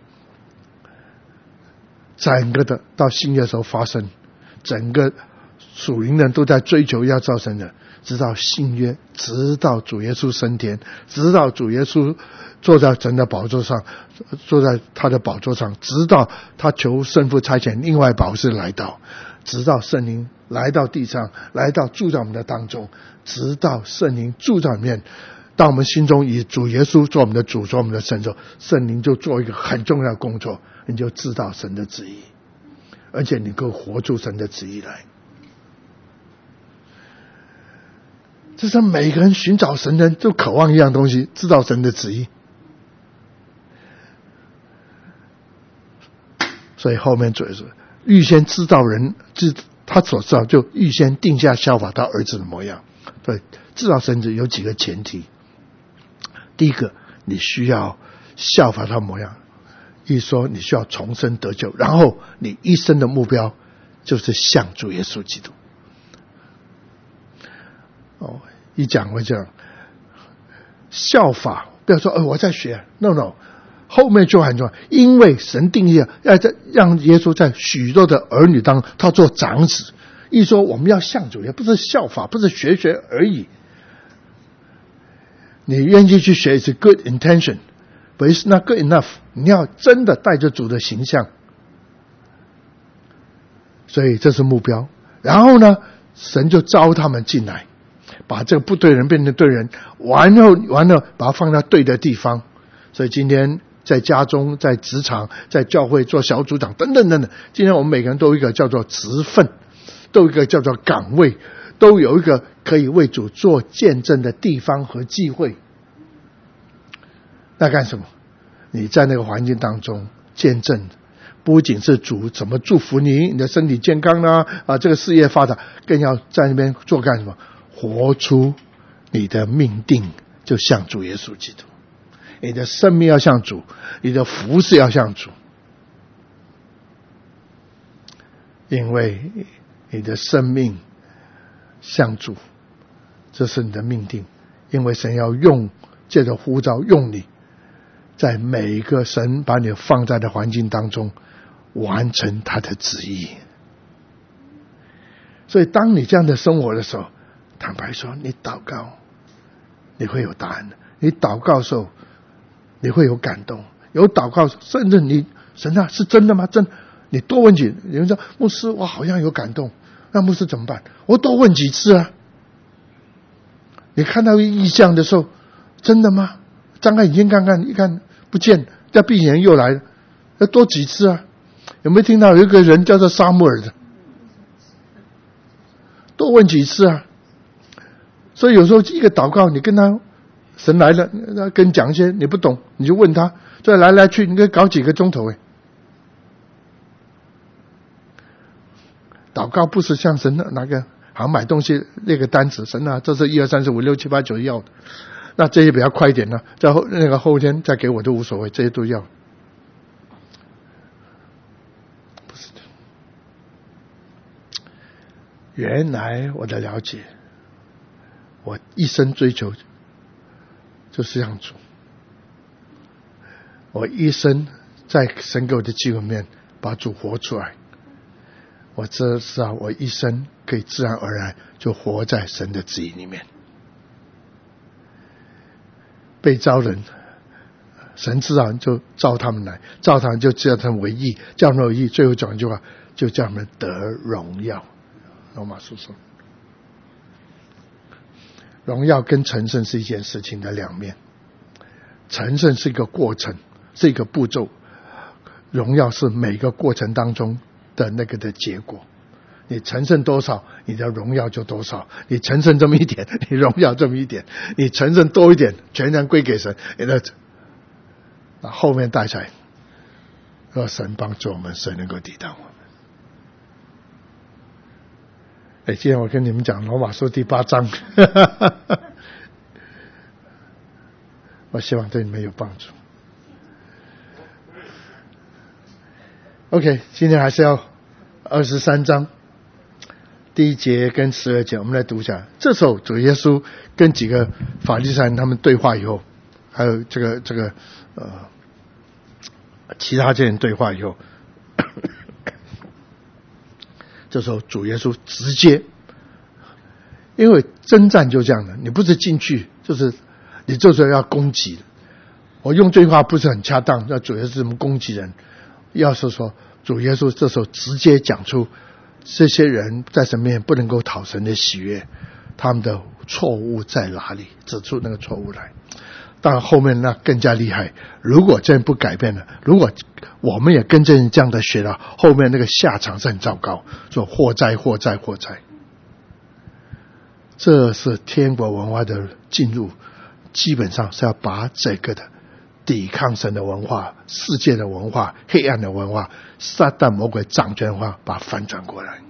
Speaker 1: 整个的到新约的时候发生，整个属灵人都在追求要造神的，直到新约，直到主耶稣升天，直到主耶稣坐在神的宝座上，坐在他的宝座上，直到他求圣父差遣另外宝师来到，直到圣灵来到地上，来到住在我们的当中，直到圣灵住在里面，当我们心中以主耶稣做我们的主，做我们的神之后，圣灵就做一个很重要的工作，你就知道神的旨意，而且你能够活出神的旨意来。这是每个人寻找神的人都渴望一样东西，知道神的旨意。所以后面主要是预先知道人，他所知道就预先定下效法他儿子的模样。对，知道神旨有几个前提。第一个，你需要效法他的模样，一说你需要重生得救，然后你一生的目标就是像主耶稣基督。一讲会这样，效法不要说我在学 ，no， 后面就很重要，因为神定义要让耶稣在许多的儿女当中他做长子。一说我们要像主，也不是效法，不是学而已。 你愿意去学是 good intention, but it's not good enough. 你要真的带着主的形象，所以这是目标。然后呢，神就招他们进来，把这个不对人变成对人，完了把它放在对的地方。所以今天在家中、在职场、在教会做小组长等等等等，今天我们每个人都有一个叫做职分，都有一个叫做岗位，都有一个可以为主做见证的地方和机会。那干什么？你在那个环境当中见证，不仅是主怎么祝福你，你的身体健康啊，这个事业发展，更要在那边做干什么？活出你的命定，就像主耶稣基督。你的生命要像主，你的服事要像主，因为你的生命像主，这是你的命定。因为神要借着呼召用你，在每一个神把你放在的环境当中完成他的旨意。所以当你这样的生活的时候，坦白说，你祷告你会有答案的。你祷告的时候你会有感动，有祷告甚至你神啊，是真的吗？真，你多问几，有人说牧师我好像有感动，那牧师怎么办？我多问几次啊。你看到异象的时候，真的吗？张开眼睛看看，一看不见，再闭眼又来了，要多几次啊。有没有听到有一个人叫做撒母耳的？多问几次啊。所以有时候一个祷告，你跟他神来了，跟你讲一些你不懂，你就问他，再来去，你可以搞几个钟头诶。祷告不是像神那个好像买东西列个单子，神啊，这是1、2、3、4、5、6、7、8、9要的，那这些比较快一点呢，在那个后天再给我都无所谓，这些都要。不是的，原来我的了解，我一生追求就是像主，我一生在神给我的机会里面把主活出来。我知道我一生可以自然而然就活在神的旨意里面。被招人，神自然就召他们来，召他们就叫他们为义，叫他们为义，最后讲一句话，就叫他们得荣耀。罗马书说，荣耀跟成圣是一件事情的两面，成圣是一个过程，是一个步骤，荣耀是每个过程当中的那个的结果。你成圣多少，你的荣耀就多少。你成圣这么一点，你荣耀这么一点。你成圣多一点，全然归给神。那后面带起来，让神帮助我们，神能够抵挡我们。今天我跟你们讲罗马书第8章，我希望对你们有帮助。OK， 今天还是要23章第1节跟12节，我们来读一下。这时候主耶稣跟几个法利赛人他们对话以后，还有这个其他这些人对话以后，这时候主耶稣直接，因为征战就这样的，你不是进去你就是要攻击。我用这句话不是很恰当，要主耶稣怎么攻击人，要是说主耶稣这时候直接讲出这些人在神面前不能够讨神的喜悦，他们的错误在哪里，指出那个错误来。当然后面那更加厉害，如果真不改变了，如果我们也跟着这样的学了，后面那个下场是很糟糕，说祸哉祸哉祸哉。这是天国文化的进入，基本上是要把这个的抵抗神的文化、世界的文化、黑暗的文化、撒旦魔鬼掌权的文化，把它翻转过来。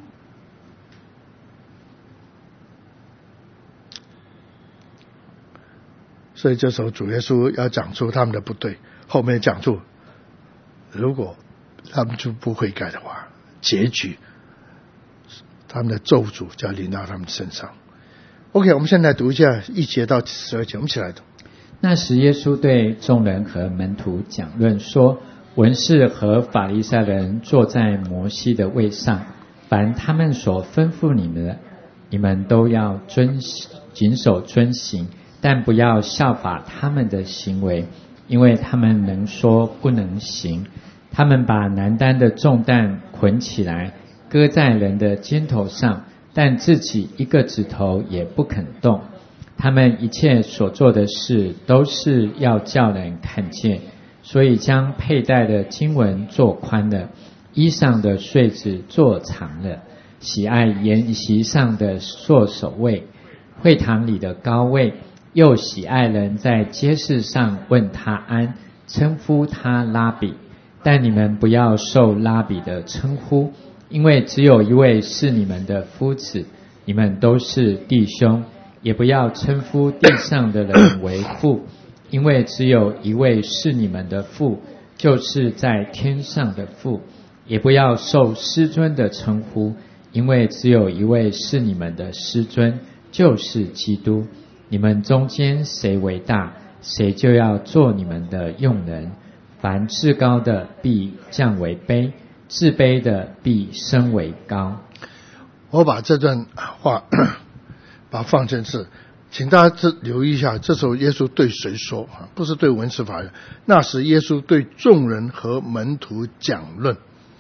Speaker 1: 所以这时候主耶稣要讲出他们的不对，后面讲出如果他们就不悔改的话，结局他们的咒诅就要临到他们身上。 OK， 我们现在读一下1节到12节，我们一起来读。
Speaker 2: 那时耶稣对众人和门徒讲论说，文士和法利赛人坐在摩西的位上，凡他们所吩咐你们的，你们都要谨守遵行， 但不要效法他们的行为，因为他们能说不能行。他们把难担的重担捆起来，搁在人的肩头上，但自己一个指头也不肯动。他们一切所做的事都是要叫人看见，所以将佩戴的经文做宽了，衣裳的穗子做长了，喜爱筵席上的做首位，会堂里的高位，又喜爱人在街市上问他安，称呼他拉比。但你们不要受拉比的称呼，因为只有一位是你们的夫子，你们都是弟兄。也不要称呼地上的人为父，因为只有一位是你们的父，就是在天上的父。也不要受师尊的称呼，因为只有一位是你们的师尊，就是基督。你们中间谁为大，谁就要做你们的用人。凡至高的必降为卑，至卑的必升为高。
Speaker 1: 我把这段话把它放进去，请大家留意一下，这时候耶稣对谁说？不是对文士法人，那时耶稣对众人和门徒讲论。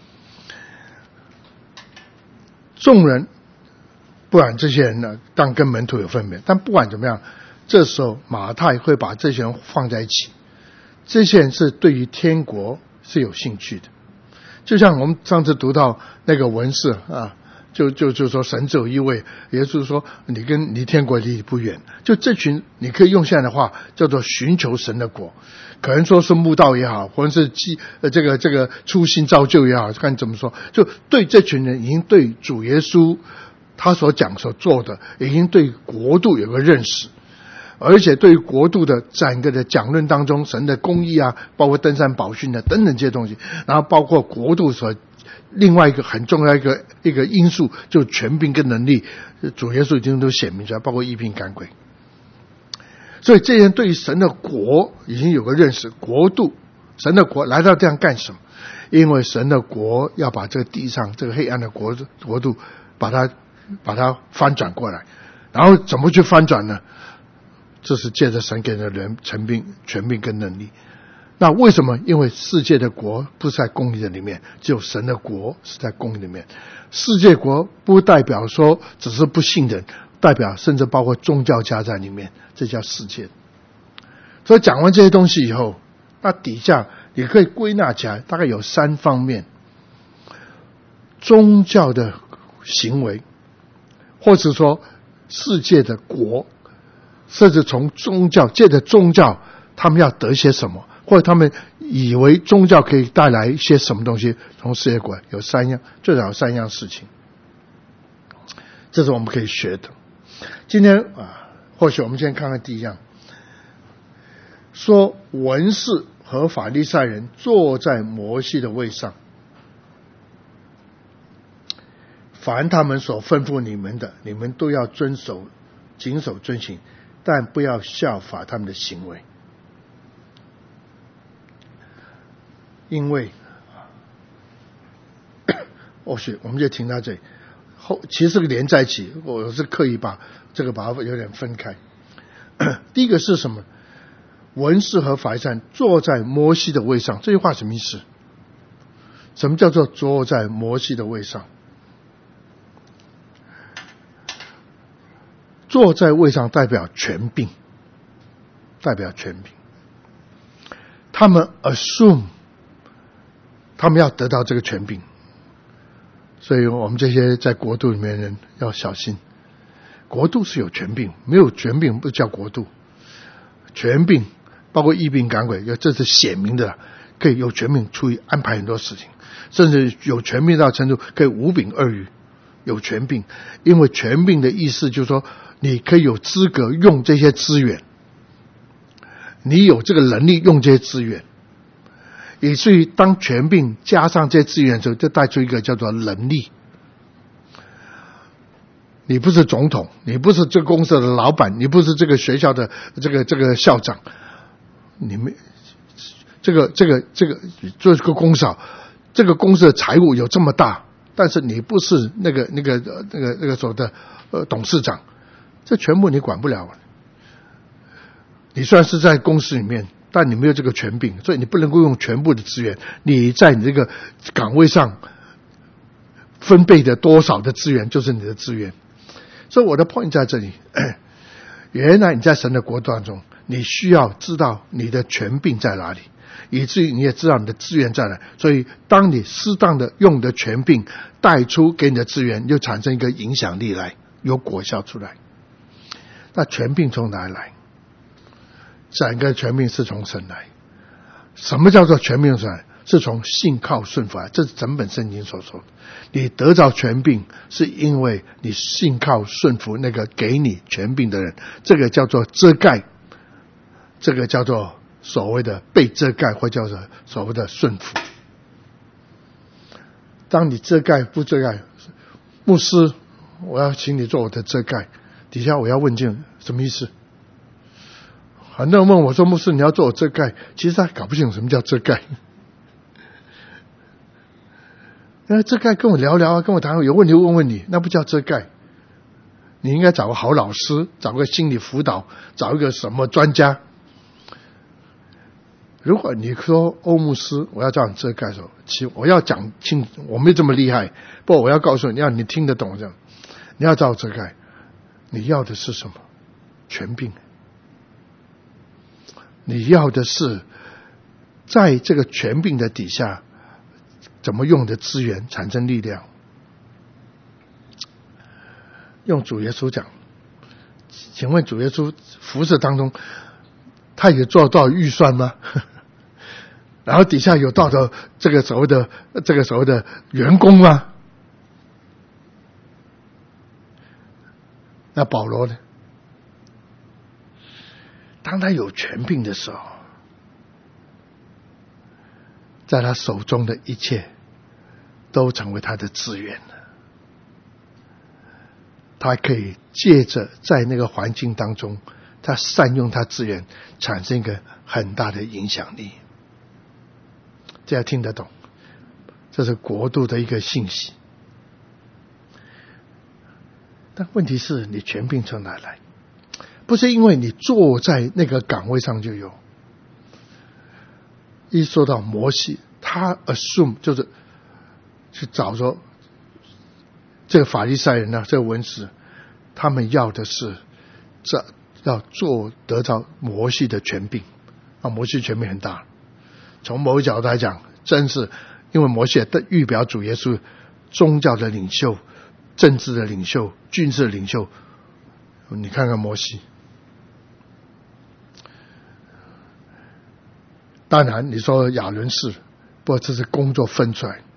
Speaker 1: 众人不管这些人呢，当然跟门徒有分别，但不管怎么样，这时候马太会把这些人放在一起。这些人是对于天国是有兴趣的，就像我们上次读到那个文士啊，就说神只有一位，耶稣说你跟离天国离不远。就这群，你可以用现在的话叫做寻求神的国，可能说是慕道也好，或者是这个初心造就也好，看怎么说，就对这群人已经对主耶稣他所讲所做的，已经对国度有个认识。而且对于国度的整个的讲论当中，神的公义啊，包括登山宝训啊等等这些东西，然后包括国度所另外一个很重要一个因素，就是权柄跟能力，主耶稣已经都显明出来，包括医病赶鬼。所以这些人对于神的国已经有个认识，国度神的国来到这样干什么？因为神的国要把这个地上这个黑暗的国度把它翻转过来，然后怎么去翻转呢？这是借着神给的人权柄跟能力。那为什么？因为世界的国不是在公义的里面，只有神的国是在公义里面。世界国不代表说只是不信人，代表甚至包括宗教家在里面，这叫世界。所以讲完这些东西以后，那底下也可以归纳起来，大概有3方面：宗教的行为，或者说世界的国，甚至从宗教借着宗教他们要得些什么，或者他们以为宗教可以带来一些什么东西，从世界国有3样，最少有3样事情，这是我们可以学的。今天或许我们先看看第一样，说文士和法利赛人坐在摩西的位上，凡他们所吩咐你们的，你们都要遵守谨守遵行，但不要效法他们的行为。因为或许我们就停到这里，其实是个连在一起，我是刻意把它有点分开。第一个是什么？文士和法利赛人坐在摩西的位上，这句话什么意思？什么叫做坐在摩西的位上？坐在位上代表权柄，他们 assume 他们要得到这个权柄，所以我们这些在国度里面的人要小心。国度是有权柄，没有权柄不叫国度。权柄包括医病赶鬼，这是显明的，可以有权柄出于安排很多事情，甚至有权柄到程度可以5饼2鱼。有权柄，因为权柄的意思就是说你可以有资格用这些资源，你有这个能力用这些资源，以至于当权柄加上这些资源的时候，就带出一个叫做能力。你不是总统，你不是这个公司的老板，你不是这个学校的这个校长，你们这个做这个公司啊，这个公司的财务有这么大，但是你不是那个所谓的董事长，这全部你管不了。 你虽然是在公司里面，但你没有这个权柄，所以你不能够用全部的资源。你在你这个岗位上分配的多少的资源就是你的资源。所以我的 point 在这里，原来你在神的国度当中，你需要知道你的权柄在哪里，以至于你也知道你的资源在哪。所以当你适当的用你的权柄带出给你的资源，就产生一个影响力来，有果效出来。那权柄从哪里来？整个权柄是从神来。什么叫做权柄出来？是从信靠顺服来。这是整本圣经所说的。你得着权柄是因为你信靠顺服那个给你权柄的人，这个叫做遮盖，这个叫做所谓的被遮盖，或叫做所谓的顺服。当你遮盖不遮盖，牧师我要请你做我的遮盖，底下我要问清什么意思。很多人问我说，牧师你要做我遮盖，其实他搞不清楚什么叫遮盖。那遮盖跟我聊聊啊，跟我谈，有问题问问你，那不叫遮盖。你应该找个好老师，找个心理辅导，找一个什么专家。如果你说欧牧师我要这样遮盖的时候，其实我要讲清，我没这么厉害，不过我要告诉你，让你听得懂这样。你要照遮盖，你要的是什么？权柄。你要的是在这个权柄的底下怎么用的资源产生力量。用主耶稣讲，请问主耶稣服事当中他也做到预算吗？然后底下有到的这个所谓的员工吗？那保罗呢？当他有权柄的时候，在他手中的一切都成为他的资源了。他可以借着在那个环境当中，他善用他资源，产生一个很大的影响力。这样听得懂？这是国度的一个信息。但问题是你权柄从哪来？不是因为你坐在那个岗位上就有。一说到摩西，他 assume 就是去找说这个法利赛人啊，这个文士，他们要的是要得到摩西的权柄啊，摩西权柄很大。从某个角度来讲，真是因为摩西的预表主耶稣，宗教的领袖、政治的领袖、军事的领袖。你看看摩西。当然你说亚伦是，不过这是工作分出来，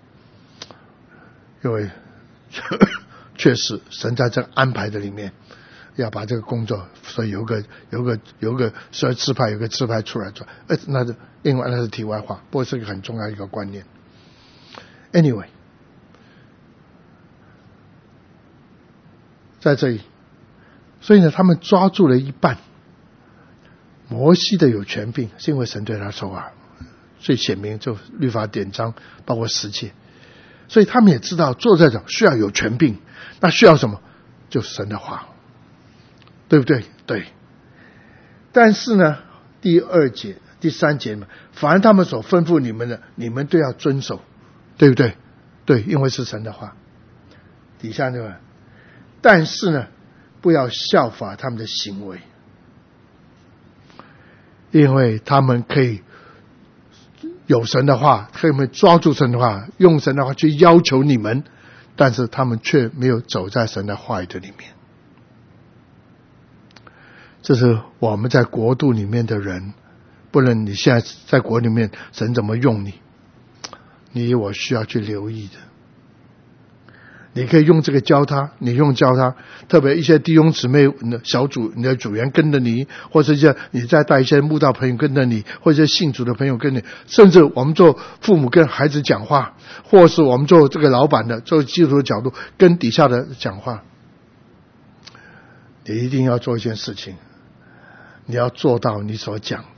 Speaker 1: 因为确实神在这个安排的里面要把这个工作，所以有个12支派，有个支派出来做，那是另外，那是题外话，不过是一个很重要的一个观念。Anyway， 在这里，所以呢，他们抓住了一半。摩西的有权柄是因为神对他说话，最显明就律法典章，包括10诫，所以他们也知道做这种需要有权柄，那需要什么？就是神的话，对不对？对。但是呢，第2节、第3节嘛，凡他们所吩咐你们的，你们都要遵守，对不对？对，因为是神的话。底下那个，但是呢，不要效法他们的行为。因为他们可以有神的话，可以抓住神的话，用神的话去要求你们，但是他们却没有走在神的话语的里面。这是我们在国度里面的人，不论你现在在国里面神怎么用你，你我需要去留意的。你可以用这个教他，你用教他，特别一些弟兄姊妹小组，你的组员跟着你，或者是你再带一些慕道朋友跟着你，或者是信主的朋友跟你，甚至我们做父母跟孩子讲话，或是我们做这个老板的，做基督徒的角度跟底下的讲话，你一定要做一件事情，你要做到你所讲的。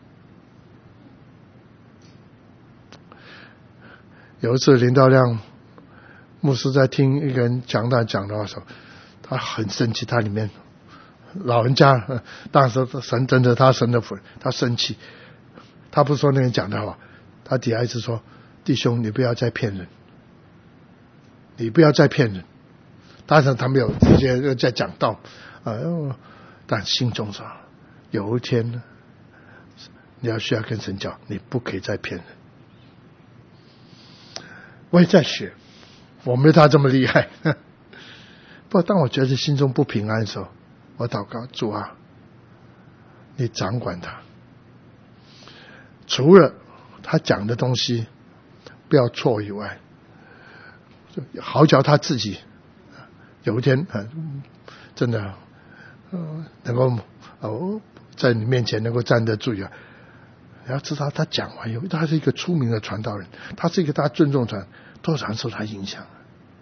Speaker 1: 有一次林道亮牧师在听一个人讲的话的时候，他很生气，他里面老人家当时神真的他神的仆人，他生气，他不说那人讲的话，他底下一直说：弟兄，你不要再骗人，你不要再骗人。当然他没有直接在讲道，但心中说，有一天呢，你需要跟神讲，你不可以再骗人。我也在学，我没有他这么厉害。不过当我觉得心中不平安的时候，我祷告，主啊，你掌管他，除了他讲的东西不要错以外，好叫他自己有一天真的能够在你面前能够站得住啊！你要知道，他讲完以后，他是一个出名的传道人，他是一个大家尊重传，多少受他影响。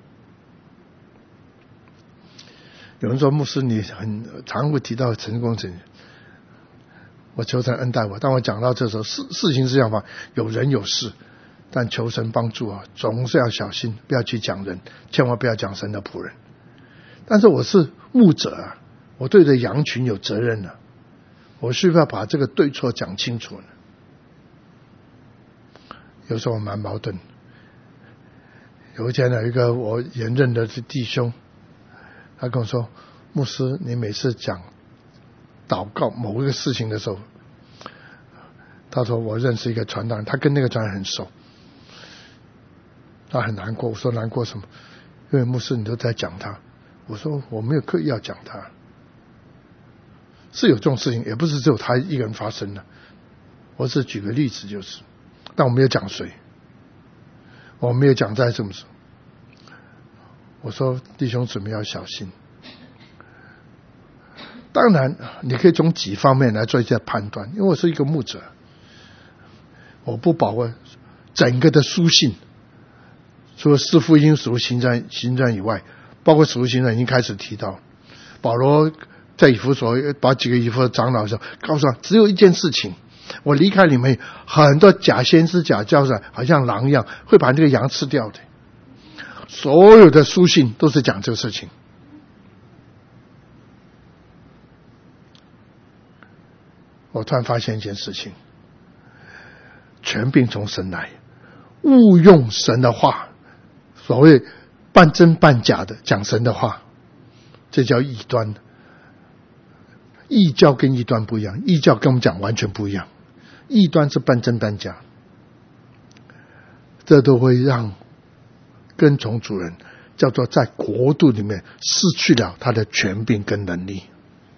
Speaker 1: 有人说，牧师你很常会提到成功者，我求神恩待我。当我讲到这时候，事情是这样吧，有人有事，但求神帮助啊，总是要小心，不要去讲人，千万不要讲神的仆人。但是我是牧者啊，我对着羊群有责任啊，我是不是要把这个对错讲清楚呢？有时候我蛮矛盾。有一天有一个我延任的弟兄，他跟我说，牧师你每次讲祷告某一个事情的时候，他说我认识一个传道人，他跟那个传道人很熟，他很难过。我说难过什么？因为牧师你都在讲他。我说我没有刻意要讲他，是有这种事情，也不是只有他一个人发生的。我只举个例子就是，但我没有讲谁，我没有讲在什么时候。我说弟兄姊妹要小心。当然你可以从几方面来做一些判断，因为我是一个牧者，我不把握整个的书信，除了四福音使徒行传以外，包括使徒行传已经开始提到，保罗在以弗所把几个以弗所长老的时候告诉他，只有一件事情，我离开你们，很多假先知假教师好像狼一样会把这个羊吃掉的。所有的书信都是讲这个事情。我突然发现一件事情，权柄从神来，误用神的话，所谓半真半假的讲神的话，这叫异端。异教跟异端不一样，异教跟我们讲完全不一样，异端是半真半假，这都会让跟从主人叫做在国度里面失去了他的权柄跟能力。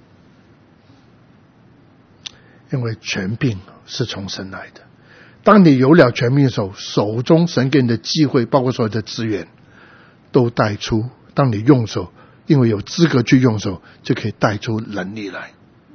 Speaker 1: 因为权柄是从神来的，当你有了权柄的时候，手中神给你的机会包括所有的资源都带出，当你用手，因为有资格去用手，就可以带出能力来。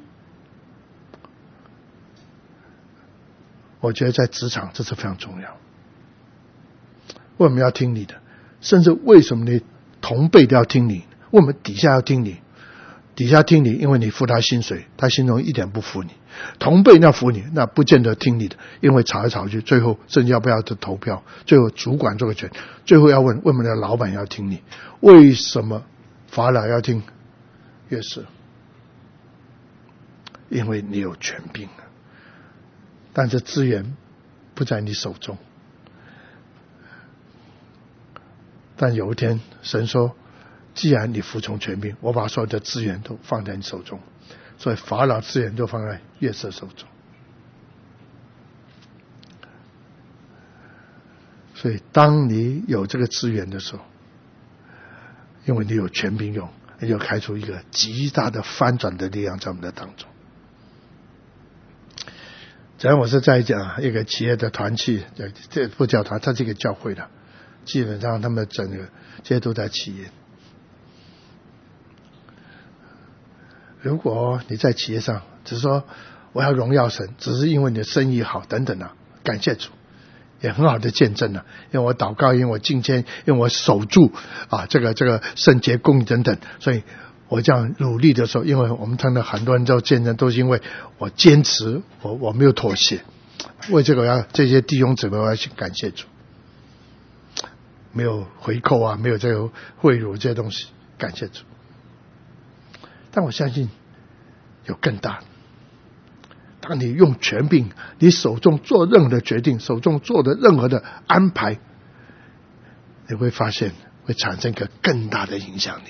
Speaker 1: 我觉得在职场这是非常重要。为什么要听你的？甚至为什么你同辈都要听你？为什么底下要听你？底下听你，因为你付他薪水，他心中一点不服你。同辈要服你，那不见得听你的，因为吵来吵去，最后甚至要不要投票，最后主管这个权，最后要问为什么老板要听你？为什么法老要听？也是因为你有权柄，但是资源不在你手中。但有一天神说，既然你服从权柄，我把所有的资源都放在你手中，所以法老资源就放在约瑟手中。所以当你有这个资源的时候，因为你有权柄用，你就开出一个极大的翻转的力量在我们的当中。假如我是在讲一个企业的团契，这不叫团，它是一个教会的，基本上他们整个这些都在企业。如果你在企业上只是说我要荣耀神，只是因为你的生意好等等啊，感谢主，也很好的见证啊，因为我祷告，因为我敬虔，因为我守住啊这个圣洁公义等等，所以我这样努力的时候，因为我们看到很多人都见证，都是因为我坚持，我没有妥协，为这个要这些弟兄姊妹我要去感谢主，没有回扣啊，没有这个贿赂这些东西，感谢主。但我相信有更大。当你用权柄，你手中做任何的决定，手中做的任何的安排，你会发现会产生一个更大的影响力。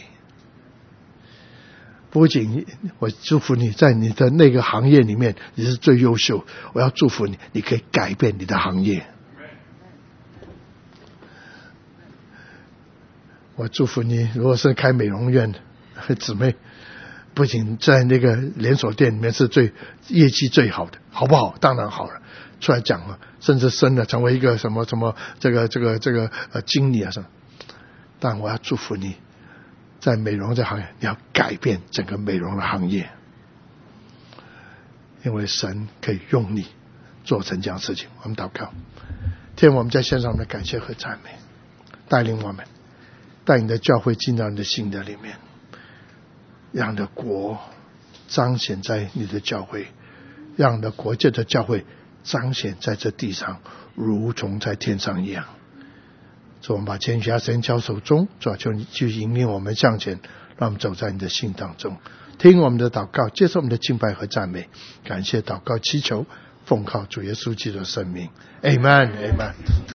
Speaker 1: 不仅我祝福你在你的那个行业里面你是最优秀，我要祝福你，你可以改变你的行业。我祝福你，如果是开美容院的姊妹，不仅在那个连锁店里面是业绩最好的，好不好？当然好了，出来讲了，甚至升了，成为一个什么这个经理啊什么。但我要祝福你，在美容这行业，你要改变整个美容的行业，因为神可以用你做成这样的事情。我们祷告，天，我们在线上的感谢和赞美，带领我们，带你的教会进到你的心的里面，让你的国彰显在你的教会，让你的国界的教会彰显在这地上，如同在天上一样。主，我们把天下神交手中，主，求你去引领我们向前，让我们走在你的心当中，听我们的祷告，接受我们的敬拜和赞美，感谢祷告祈求，奉靠主耶稣基督的圣名 Amen Amen。